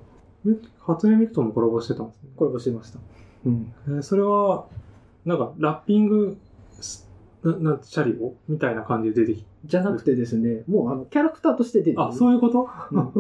初音ミクともコラボしてたんですね。 コラボしてました。 うん。えー、それは、なんか、ラッピング、な、な、シャリオみたいな感じで出てきて。 じゃなくてですね、もうあの、キャラクターとして出てくる。 あ、そういうこと、 うん、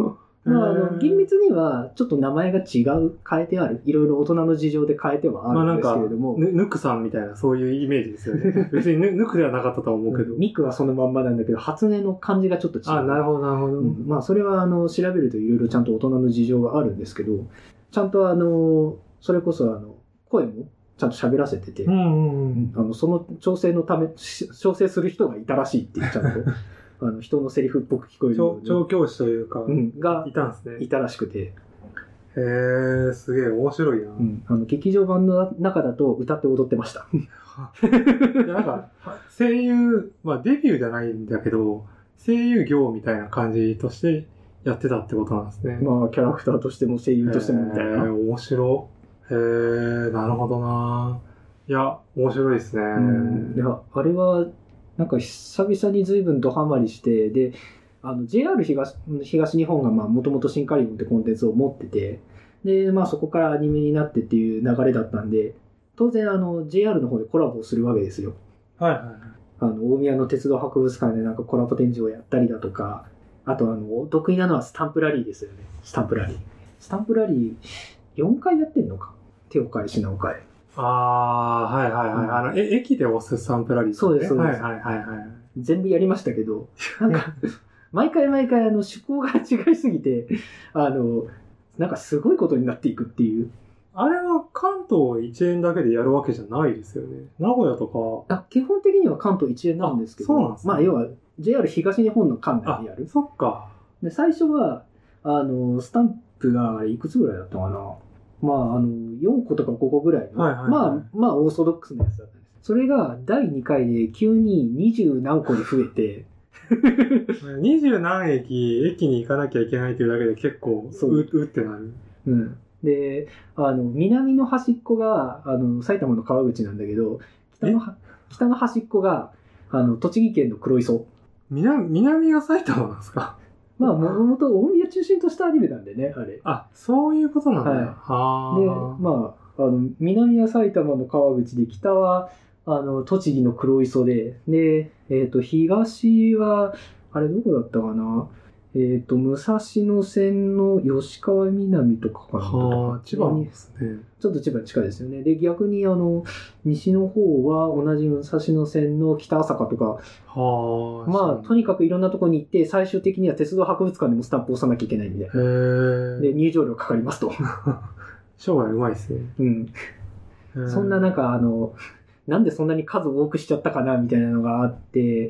まあ、あの厳密にはちょっと名前が違う、変えてある、いろいろ大人の事情で変えてはあるんですけれども、 まあ、なんかヌクさんみたいなそういうイメージですよね。別にヌクではなかったとは思うけど、 ミクはそのまんまなんだけど発音の漢字がちょっと違う。 あ、なるほどなるほど。 うん、まあそれはあの調べるといろいろちゃんと大人の事情があるんですけど、ちゃんとあのそれこそあの声もちゃんと喋らせてて、うんうんうん、あのその調整のため調整する人がいたらしいっていうちゃんと。あの人のセリフっぽく聞こえるように調教師というか、 うん、がいたんですね。 いたらしくて。 へー、すげえ面白いな。 うん、あの劇場版の中だと歌って踊ってました。 いやなんか声優、まあデビューじゃないんだけど、声優業みたいな感じとしてやってたってことなんですね。 まあキャラクターとしても声優としてもみたいな。 へー、面白い。へー、なるほどな。いや、面白いですね。 うん、いや、あれは、なんか久々に随分ドハマりして、で、あの ジェイアール 東, 東日本がもともとシンカリオンってコンテンツを持ってて、で、まあそこからアニメになってっていう流れだったんで、当然あの ジェイアール の方でコラボをするわけですよ。 はいはいはい。 あの大宮の鉄道博物館でなんかコラボ展示をやったりだとか、あとあの得意なのはスタンプラリーですよね。スタンプラリー。スタンプラリーよんかいやってんのか。手を変え品を変え。 ああ、はいはいはい。うん、あの、え、駅で押すスタンプラリー、ね。 そうです、そうです。 はいはいはいはい。 全部やりましたけど、なんか、毎回毎回あの趣向が違いすぎて、あの、なんかすごいことになっていくっていう。 あれは関東一円だけでやるわけじゃないですよね。名古屋とか。 あ、基本的には関東一円なんですけど、そうなんですね、まあ要は ジェイアール 東日本の管内でやる。 そっか。 で、最初は、あの、スタンプがあれいくつぐらいだったかな。まあ、あの、よんことかごこぐらいの、はいはいはい、まあ、まあ、オーソドックスなやつだったんです。それがだいにかいで急ににじゅう何個に増えて、 にじゅう何駅、駅に行かなきゃいけないというだけで結構、そう、う、うってなる。 うん。で、あの、南の端っこが、あの、埼玉の川口なんだけど、北の、北の端っこが、あの、栃木県の黒磯。 南、南が埼玉なんですか？ まあ、もともと大宮中心としたアニメなんでね、あれ。 あ、そういうことなんだ。 はい。で、まあ、あの、南は埼玉の川口で、北は、あの、栃木の黒磯で、で、えっと、東は、あれどこだったかな？えっと、武蔵野線の吉川南とかかな。 はあ、千葉ですね。 ちょっと千葉に近いですよね。で、逆に、あの、西の方は同じ武蔵野線の北朝霞とか、はあ、まあ、とにかくいろんなところに行って、最終的には鉄道博物館でもスタンプを押さなきゃいけないんで。へー。で、入場料かかりますと。 商売うまいですね。 うん。そんななんか、あの、なんでそんなに数多くしちゃったかな、みたいなのがあって、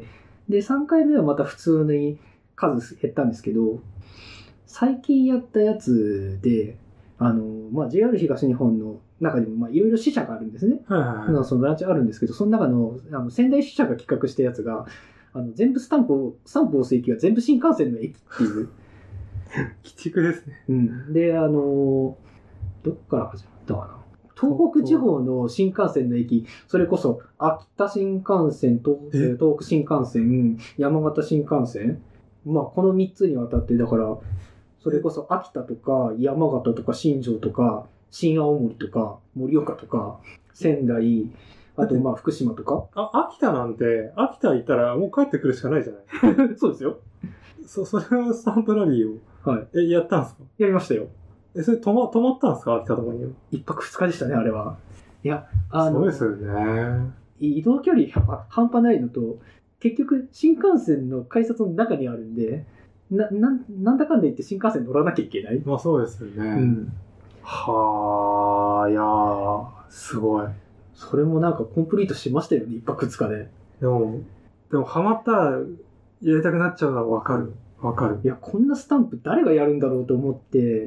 で、さんかいめはまた普通に数減ったんですけど、最近やったやつで、あの、まあ、ジェイアール 東日本の中にも、まあ、いろいろ支社があるんですね。はいはいはい。そのブランチあるんですけど、その中の、あの、仙台支社が企画したやつが、あの、全部スタンプを、スタンプを押す駅が全部新幹線の駅っていう。 鬼畜ですね。 うん。で、あの、どっから始まったかな。東北地方の新幹線の駅、それこそ秋田新幹線、東東北新幹線、山形新幹線、まあこのみっつにわたって、だから、それこそ秋田とか山形とか新庄とか新青森とか盛岡とか仙台、あとまあ福島とか。 あ、秋田なんて、秋田行ったらもう帰ってくるしかないじゃないそうですよ。 そ、それはスタンプラリーを。はい。え、やったんですか？ やりましたよ。 え、それ泊ま、泊まったんですか？秋田とかには。 一泊二日でしたね、あれは。いや、あの、 そうですよね。 移動距離やっぱ半端ないのと、結局新幹線の改札の中にあるんで、な、な、なんだかんだ言って新幹線乗らなきゃいけない。 まあそうですよね。うん。 はあ、いやー、すごい。 それもなんかコンプリートしましたよね、一泊二日で。 でも、でもハマったらやりたくなっちゃうのはわかる。わかる。 いや、こんなスタンプ誰がやるんだろうと思って、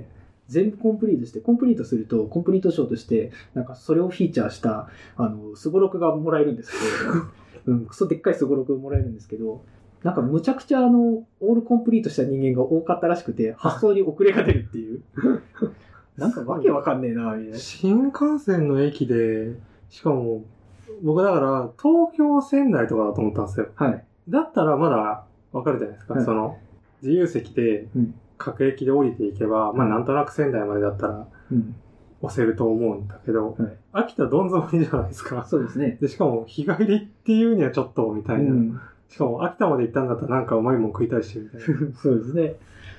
全部コンプリートして、コンプリートすると、コンプリート賞として、なんかそれをフィーチャーした、あの、スゴロクがもらえるんですけど、うん、クソでっかいスゴロクがもらえるんですけど、なんかむちゃくちゃあの、オールコンプリートした人間が多かったらしくて、発送に遅れが出るっていう。なんかわけわかんねえな、みたいな。 新幹線の駅で、しかも、僕だから、東京仙台とかだと思ったんですよ。はい。だったらまだわかるじゃないですか。はい、その、自由席で、うん、各駅で降りていけば、まあなんとなく仙台までだったら、押せると思うんだけど、うん、秋田どんぞりじゃないですか。 そうですね。 で、しかも日帰りっていうにはちょっと、みたいな。うん、しかも秋田まで行ったんだったらなんかうまいもん食いたいし、みたいな。 そうですね。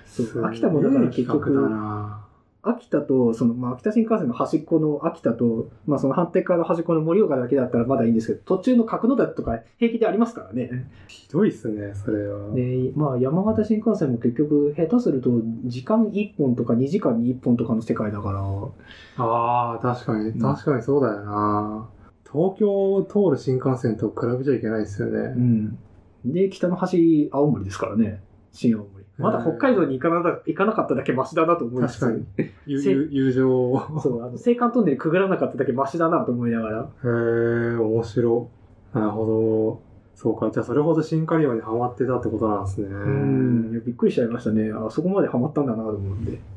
そう秋田もだから結局だな秋田とその、まあ、秋田新幹線の端っこの秋田と、まあ、その反対側の端っこの盛岡だけだったらまだいいんですけど、途中の角館とか平気でありますからね。 ひどいっすね、それは。 で、まあ、山形新幹線も結局下手すると時間いっぽんとかにじかんにいっぽんとかの世界だから。 ああ、確かに、確かにそうだよな。東京を通る新幹線と比べちゃいけないですよね。 うん。で、北の端、青森ですからね。新青森。まだ北海道に行かな行かなかっただけマシだなと思います。 確かに。友, 友情を。 そう、あの、青函トンネルくぐらなかっただけマシだなと思いながら。 へえ、面白い。なるほど。そうか。じゃあそれほどシンカリオにハマってたってことなんですね。 うん。いやびっくりしちゃいましたね。あそこまでハマったんだなと思って。へ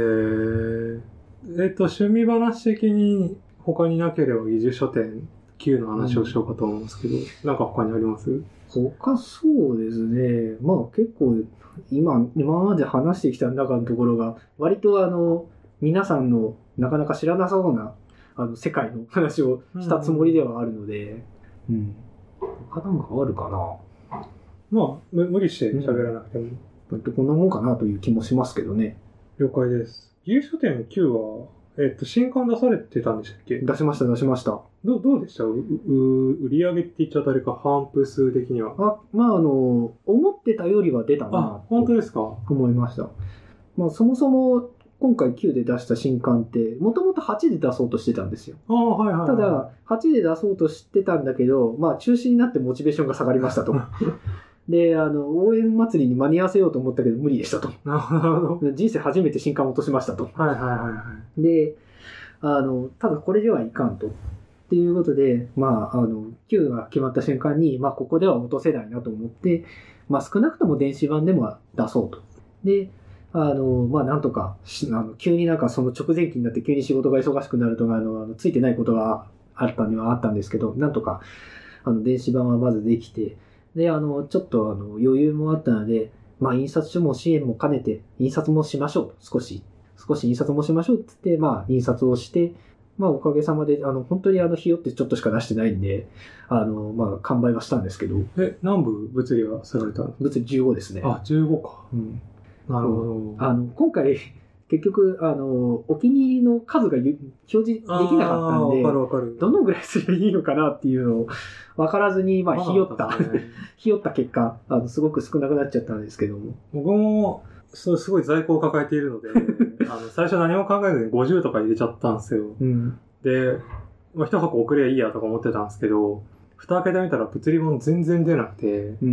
え。えっと、趣味話的に他になければ技術書店きゅうの話をしようかと思うんですけど、うん、なんか他にあります？ 他そうですね。まあ結構、今、今まで話してきた中のところが、割とあの、皆さんのなかなか知らなそうな、あの、世界の話をしたつもりではあるので、うん、うん。他なんかあるかな。 まあ、無理して喋らなくても。 うん、こんなもんかなという気もしますけどね。 了解です。技術書店きゅうは、えっと、新刊出されてたんでしたっけ？ 出しました、出しました。 ど, どうでしたうう売り上げって言っちゃったれか、販布数的には。 あ、まあ、あの、思ってたよりは出たな。 あ、本当ですか？ 思いました。まあ、そもそも、今回きゅうで出した新刊って、もともとはちで出そうとしてたんですよ。 あ、はいはいはい、 ただ、はちで出そうとしてたんだけど、まあ、中止になってモチベーションが下がりましたと。で、あの、応援祭りに間に合わせようと思ったけど無理でしたと。 なるほど。 人生初めて新刊を落としましたと。 はいはいはいはい。 で、あの、ただこれではいかんと。っていうことで、まあ、あの、きゅうが決まった瞬間に、まあ、ここでは落とせないなと思って、まあ、少なくとも電子版でも出そうと。で、あの、まあ、なんとか、あの急になんかその直前期になって急に仕事が忙しくなると、あの、あのついてないことがあったにはあったんですけど、なんとか、あの、電子版はまずできて、で、あの、ちょっとあの、余裕もあったので、まあ、印刷所も支援も兼ねて、印刷もしましょうと、少し。少し印刷もしましょうって言って、まあ、印刷をして、まあ、おかげさまで、あの、本当にあの、ひよってちょっとしか出してないんで、あの、まあ、完売はしたんですけど。 え、何部物理はされたの？ 物理じゅうごですね。 あ、じゅうごか。 うん。 なるほど。 あの、今回、結局、あの、お気に入りの数が表示できなかったんで、 わかるわかる。 どのぐらいすればいいのかなっていうのを分からずに、まあ、ひよった、ひよった結果、あの、すごく少なくなっちゃったんですけども。 僕も、そうすごい在庫を抱えているので、あの最初何も考えずにごじゅうとか入れちゃったんですよ。 うん、 で、まあ、一箱送ればいいやとか思ってたんですけど、蓋開けてみたら物理本全然出なくて、 うん、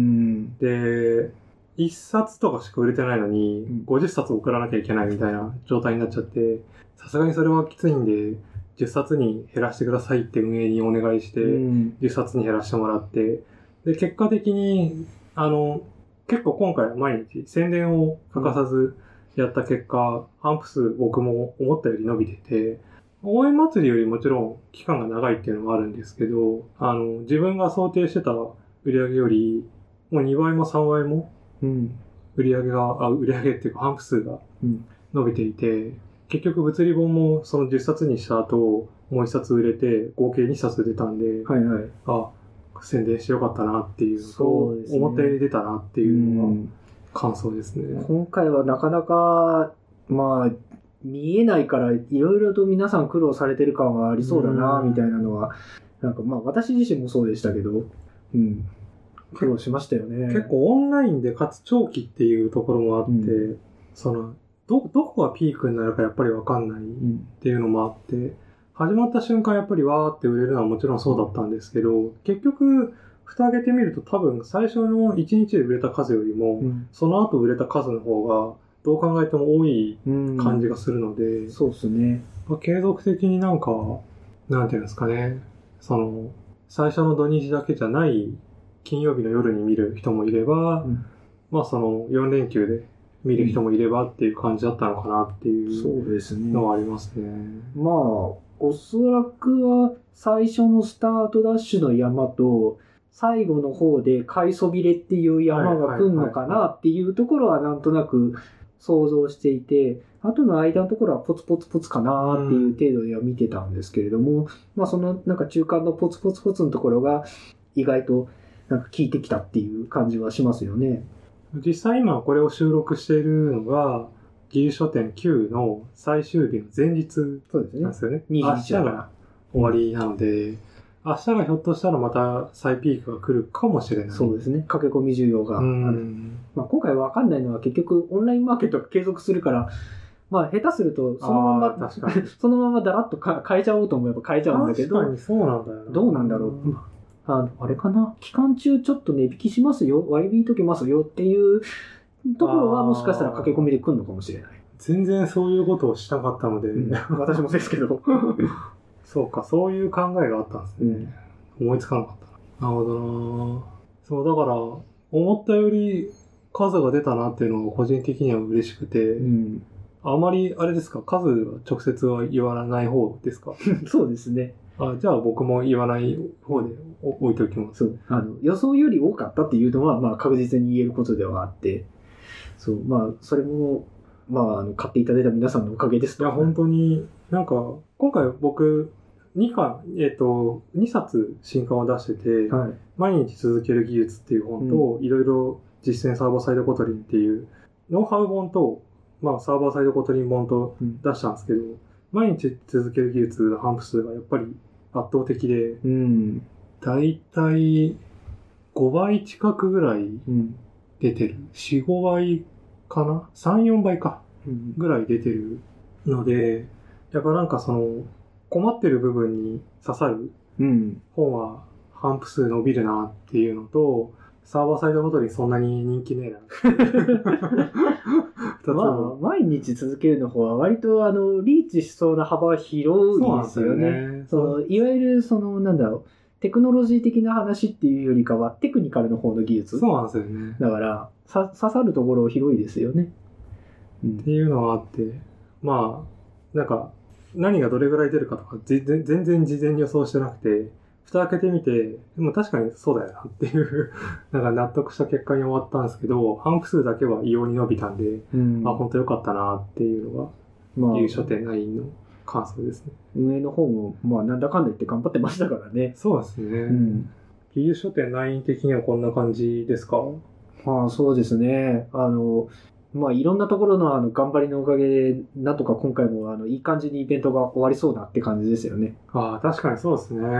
で、いっさつとかしか売れてないのに、ごじゅっさつ送らなきゃいけないみたいな状態になっちゃって、さすがにそれはきついんで、じゅっさつに減らしてくださいって運営にお願いして、 うん、 じゅっさつに減らしてもらって、で、結果的に、あの、結構今回は毎日宣伝を欠かさずやった結果、販布数僕も思ったより伸びてて、応援祭りよりもちろん期間が長いっていうのもあるんですけど、あの、自分が想定してた売り上げより、もうにばいもさんばいも売り上げが、あ、売り上げっていうか販布数が伸びていて、結局物理本もそのじゅっさつにした後、もういっさつ売れて合計にさつ出たんで、 はいはい、 あ、宣伝してよかったなっていうのと、思ったより出たなっていうのが感想ですね。 今回はなかなか、まあ、見えないからいろいろと皆さん苦労されてる感はありそうだな、みたいなのは、なんかまあ私自身もそうでしたけど、うん、苦労しましたよね。 結構オンラインでかつ長期っていうところもあって、うん、その、ど、どこがピークになるかやっぱりわかんないっていうのもあって、うん、始まった瞬間やっぱりわーって売れるのはもちろんそうだったんですけど、結局、蓋開けてみると多分最初のいちにちで売れた数よりも、うん、その後売れた数の方がどう考えても多い感じがするので、 うん、そうですね。 まあ、継続的になんか、なんていうんですかね、その、最初の土日だけじゃない金曜日の夜に見る人もいれば、うん、まあそのよん連休で見る人もいればっていう感じだったのかなっていうのはありますね。 まあ、おそらくは最初のスタートダッシュの山と最後の方で買いそびれっていう山が来るのかなっていうところはなんとなく想像していて、あとの間のところはポツポツポツかなっていう程度では見てたんですけれども、うん、まあそのなんか中間のポツポツポツのところが意外となんか効いてきたっていう感じはしますよね。 実際今これを収録しているのが、技術書店きゅうの最終日の前日なんですよね。 にじゅういち明日が終わりなので、明日がひょっとしたらまた再ピークが来るかもしれない。 そうですね。駆け込み需要がある。まあ、今回わかんないのは結局オンラインマーケットが継続するから、まあ下手するとそのまま、 確かにそのままだらっとか変えちゃおうと思えば変えちゃうんだけど、 確かにそうなんだよな。 どうなんだろう。ああれかな、期間中ちょっと値引きしますよ、割引いときますよっていうところはもしかしたら駆け込みで来るのかもしれない。 全然そういうことをしなかったので、うん、 私もですけどそうか、そういう考えがあったんですね、うん、思いつかなかった。なるほどな。そうだから思ったより数が出たなっていうのが個人的には嬉しくて、うん、あまりあれですか、数は直接は言わない方ですか？ そうですね。 あ、じゃあ僕も言わない方で置いておきます。 そう。あの、予想より多かったっていうのは、まあ確実に言えることではあって、そう、まあ、それも、まあ、あの、買っていただいた皆さんのおかげですと。 いや、本当に、なんか、今回僕、にかん、えっと、にさつ新刊を出してて、はい、毎日続ける技術っていう本と、いろいろ実践サーバーサイドコトリンっていう、ノウハウ本と、まあ、サーバーサイドコトリン本と出したんですけど、うん、毎日続ける技術の反布数がやっぱり圧倒的で、うん、だいたいごばい近くぐらい出てる。よん、ごばいかな ?さん、よんばいか。ぐらい出てるので、やっぱなんかその、困ってる部分に刺さる本は反布数伸びるなっていうのと、サーバーサイドごとにそんなに人気ねえな。 まあ、毎日続けるの方は割とあの、リーチしそうな幅は広いですよね。その、いわゆるその、なんだろう、テクノロジー的な話っていうよりかはテクニカルの方の技術。 そうなんですよね。 だから、さ刺さるところ広いですよね。 うん、っていうのはあって、まあ、なんか、何がどれぐらい出るかとか、全然事前に予想してなくて、蓋開けてみて、でも確かにそうだよなっていう、なんか納得した結果に終わったんですけど、反復数だけは異様に伸びたんで、うん、あ、本当良かったなっていうのが、まあ、技術書店ナインの感想ですね。 運営の方も、まあ、なんだかんだ言って頑張ってましたからね。 そうですね。うん、技術書店ナイン的にはこんな感じですか？ まあ、そうですね。あの、まあ、いろんなところのあの頑張りのおかげで、なんとか今回もあのいい感じにイベントが終わりそうなって感じですよね。 ああ、確かにそうですね。うん、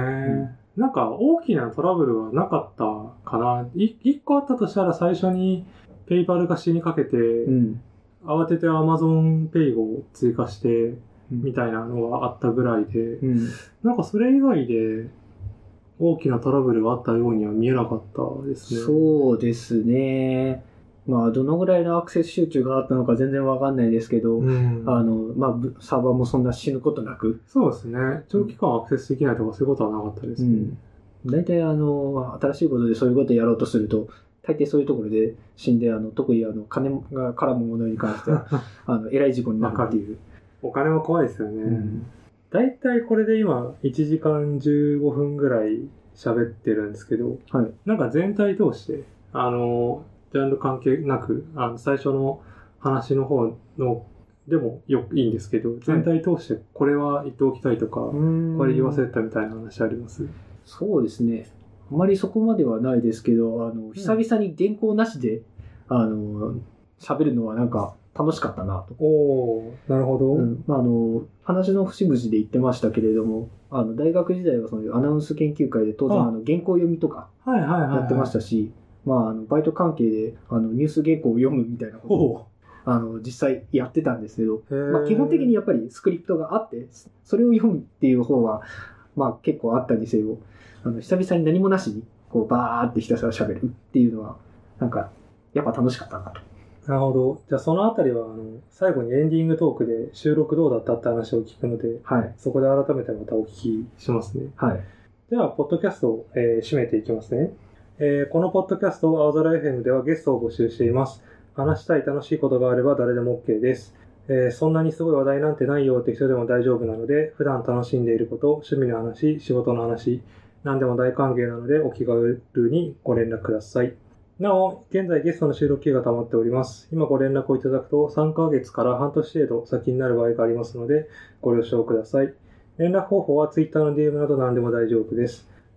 なんか大きなトラブルはなかったかな。い一個あったとしたら最初にペイパルが死にかけて、うん、慌てて Amazon Pay を追加してみたいなのがあったぐらいで、うん、なんかそれ以外で大きなトラブルがあったようには見えなかったですね。 そうですね。まあ、どのぐらいのアクセス集中があったのか全然わかんないですけど、うん、あの、まあ、サーバーもそんな死ぬことなく。 そうですね。長期間アクセスできないとかそういうことはなかったですね。 うん、大体、あの、新しいことでそういうことをやろうとすると、大抵そういうところで死んで、あの、特にあの、金が絡むものに関しては、あの、えらい事故になるっていう。 お金は怖いですよね。うん、大体これで今、いちじかんじゅうごふんぐらい喋ってるんですけど、はい、なんか全体通して、あの、ジャンル関係なく、あの最初の話の方のでもよくいいんですけど、全体通してこれは言っておきたいとか、これ言わせたみたいな話あります？ そうですね。あまりそこまではないですけど、あの、久々に原稿なしで、あの、喋るのはなんか楽しかったなと。 おー、なるほど。 うん、まあ、あの、話の節々で言ってましたけれども、あの、大学時代はそういうアナウンス研究会で当然あの原稿読みとかやってましたし、まあ、あのバイト関係であのニュース原稿を読むみたいなことをあの実際やってたんですけど、まあ、基本的にやっぱりスクリプトがあってそれを読むっていう方は、まあ、結構あったにせよ、あの久々に何もなしにこうバーってひたすら喋るっていうのはなんかやっぱ楽しかったなと。 なるほど。じゃあそのあたりはあの最後にエンディングトークで収録どうだったって話を聞くので、はい、そこで改めてまたお聞きしますね。はい、ではポッドキャストを、えー、締めていきますね。えー、このポッドキャスト青空 エフエム ではゲストを募集しています。話したい楽しいことがあれば誰でも OK です。えー、そんなにすごい話題なんてないよって人でも大丈夫なので、普段楽しんでいること、趣味の話、仕事の話、何でも大歓迎なのでお気軽にご連絡ください。なお、現在ゲストの収録期が溜まっております。今ご連絡をいただくとさんかげつから半年程度先になる場合がありますので、ご了承ください。連絡方法は Twitter の ディーエム など何でも大丈夫です。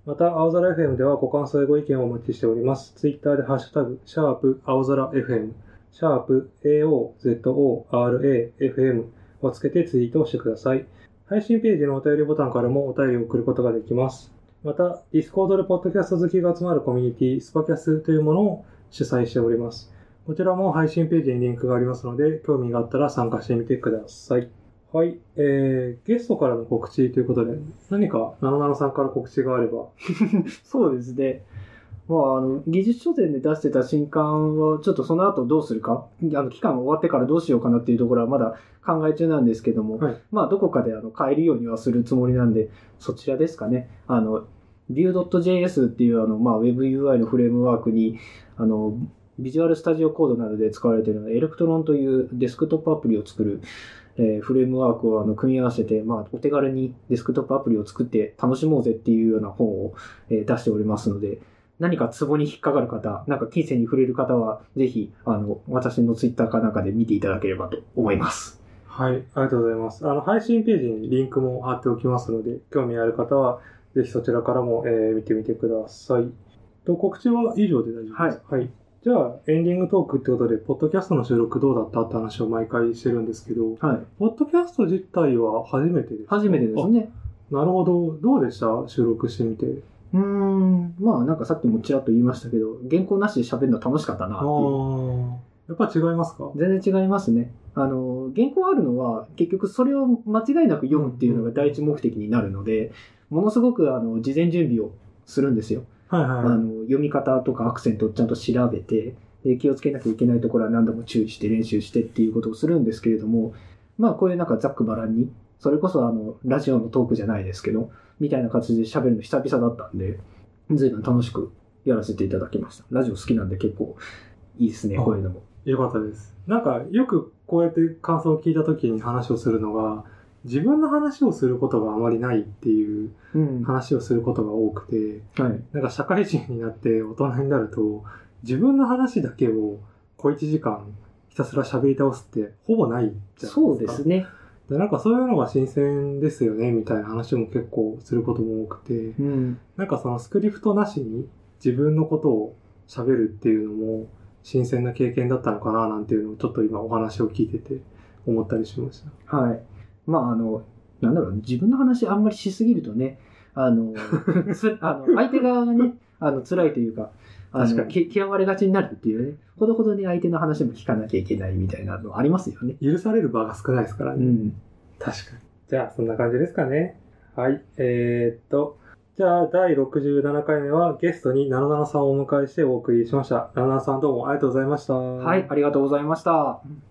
また、青空 エフエム ではご感想やご意見をお待ちしております。ツイッターでハッシュタグ、シャープ青空 エフエム、シャープ エーオーゼットオーアールエーエフエム をつけてツイートをしてください。配信ページのお便りボタンからもお便りを送ることができます。また、Discord でポッドキャスト好きが集まるコミュニティ、スパキャスというものを主催しております。こちらも配信ページにリンクがありますので、興味があったら参加してみてください。はい、えー、ゲストからの告知ということで、何かなのなのさんから告知があれば。 そうですね。まあ、あの、技術書店で出してた新刊は、ちょっとその後どうするか、あの、期間が終わってからどうしようかなっていうところはまだ考え中なんですけども、はい、まあ、どこかであの買えるようにはするつもりなんで、そちらですかね。あの、ビュードットジェイエス っていうあの、まあ、WebUI のフレームワークに、あの、ビジュアルスタジオコードなどで使われているエレクトロンというデスクトップアプリを作る、えー、フレームワークをあの組み合わせて、まあ、お手軽にデスクトップアプリを作って楽しもうぜっていうような本を、えー、出しておりますので、何かツボに引っかかる方、なんか金銭に触れる方は、ぜひ、あの、私のツイッターかなんかで見ていただければと思います。 はい、ありがとうございます。あの、配信ページにリンクも貼っておきますので、興味ある方は、ぜひそちらからも、えー、見てみてください。と、告知は以上で大丈夫ですか？はい。はい。じゃあ、エンディングトークってことで、ポッドキャストの収録どうだったって話を毎回してるんですけど、はい。ポッドキャスト自体は初めてですか？ 初めてですね。なるほど。どうでした？収録してみて。 うーん。まあ、なんかさっきもちらっと言いましたけど、原稿なしで喋るの楽しかったなっていう。 ああ。やっぱ違いますか？ 全然違いますね。あの、原稿あるのは、結局それを間違いなく読むっていうのが第一目的になるので、ものすごくあの事前準備をするんですよ。はいはいはい、あの読み方とかアクセントをちゃんと調べて、で気をつけなきゃいけないところは何度も注意して練習してっていうことをするんですけれども、まあこういうなんかざっくばらんに、それこそあのラジオのトークじゃないですけど、みたいな形で喋るの久々だったんで、随分楽しくやらせていただきました。ラジオ好きなんで結構いいですね、こういうのも。 よかったです。なんかよくこうやって感想を聞いた時に話をするのが、自分の話をすることがあまりないっていう話をすることが多くて、うんはい、なんか社会人になって大人になると、自分の話だけを小いちじかんひたすら喋り倒すってほぼないじゃないですか。 そうですね。 でなんかそういうのが新鮮ですよねみたいな話も結構することも多くて、うん、なんかそのスクリプトなしに自分のことを喋るっていうのも新鮮な経験だったのかななんていうのをちょっと今お話を聞いてて思ったりしました。 はい。まああの、なんだろう、自分の話あんまりしすぎるとね、あの、あの相手側がね、あの辛いというか、あの嫌われがちになるっていうね、ほどほどに相手の話も聞かなきゃいけないみたいなのありますよね。 許される場が少ないですからね。うん。確かに。じゃあ、そんな感じですかね。はい。えー、っと、じゃあ、だいろくじゅうななかいめはゲストになのなのさんをお迎えしてお送りしました。なのなのさんどうもありがとうございました。 はい、ありがとうございました。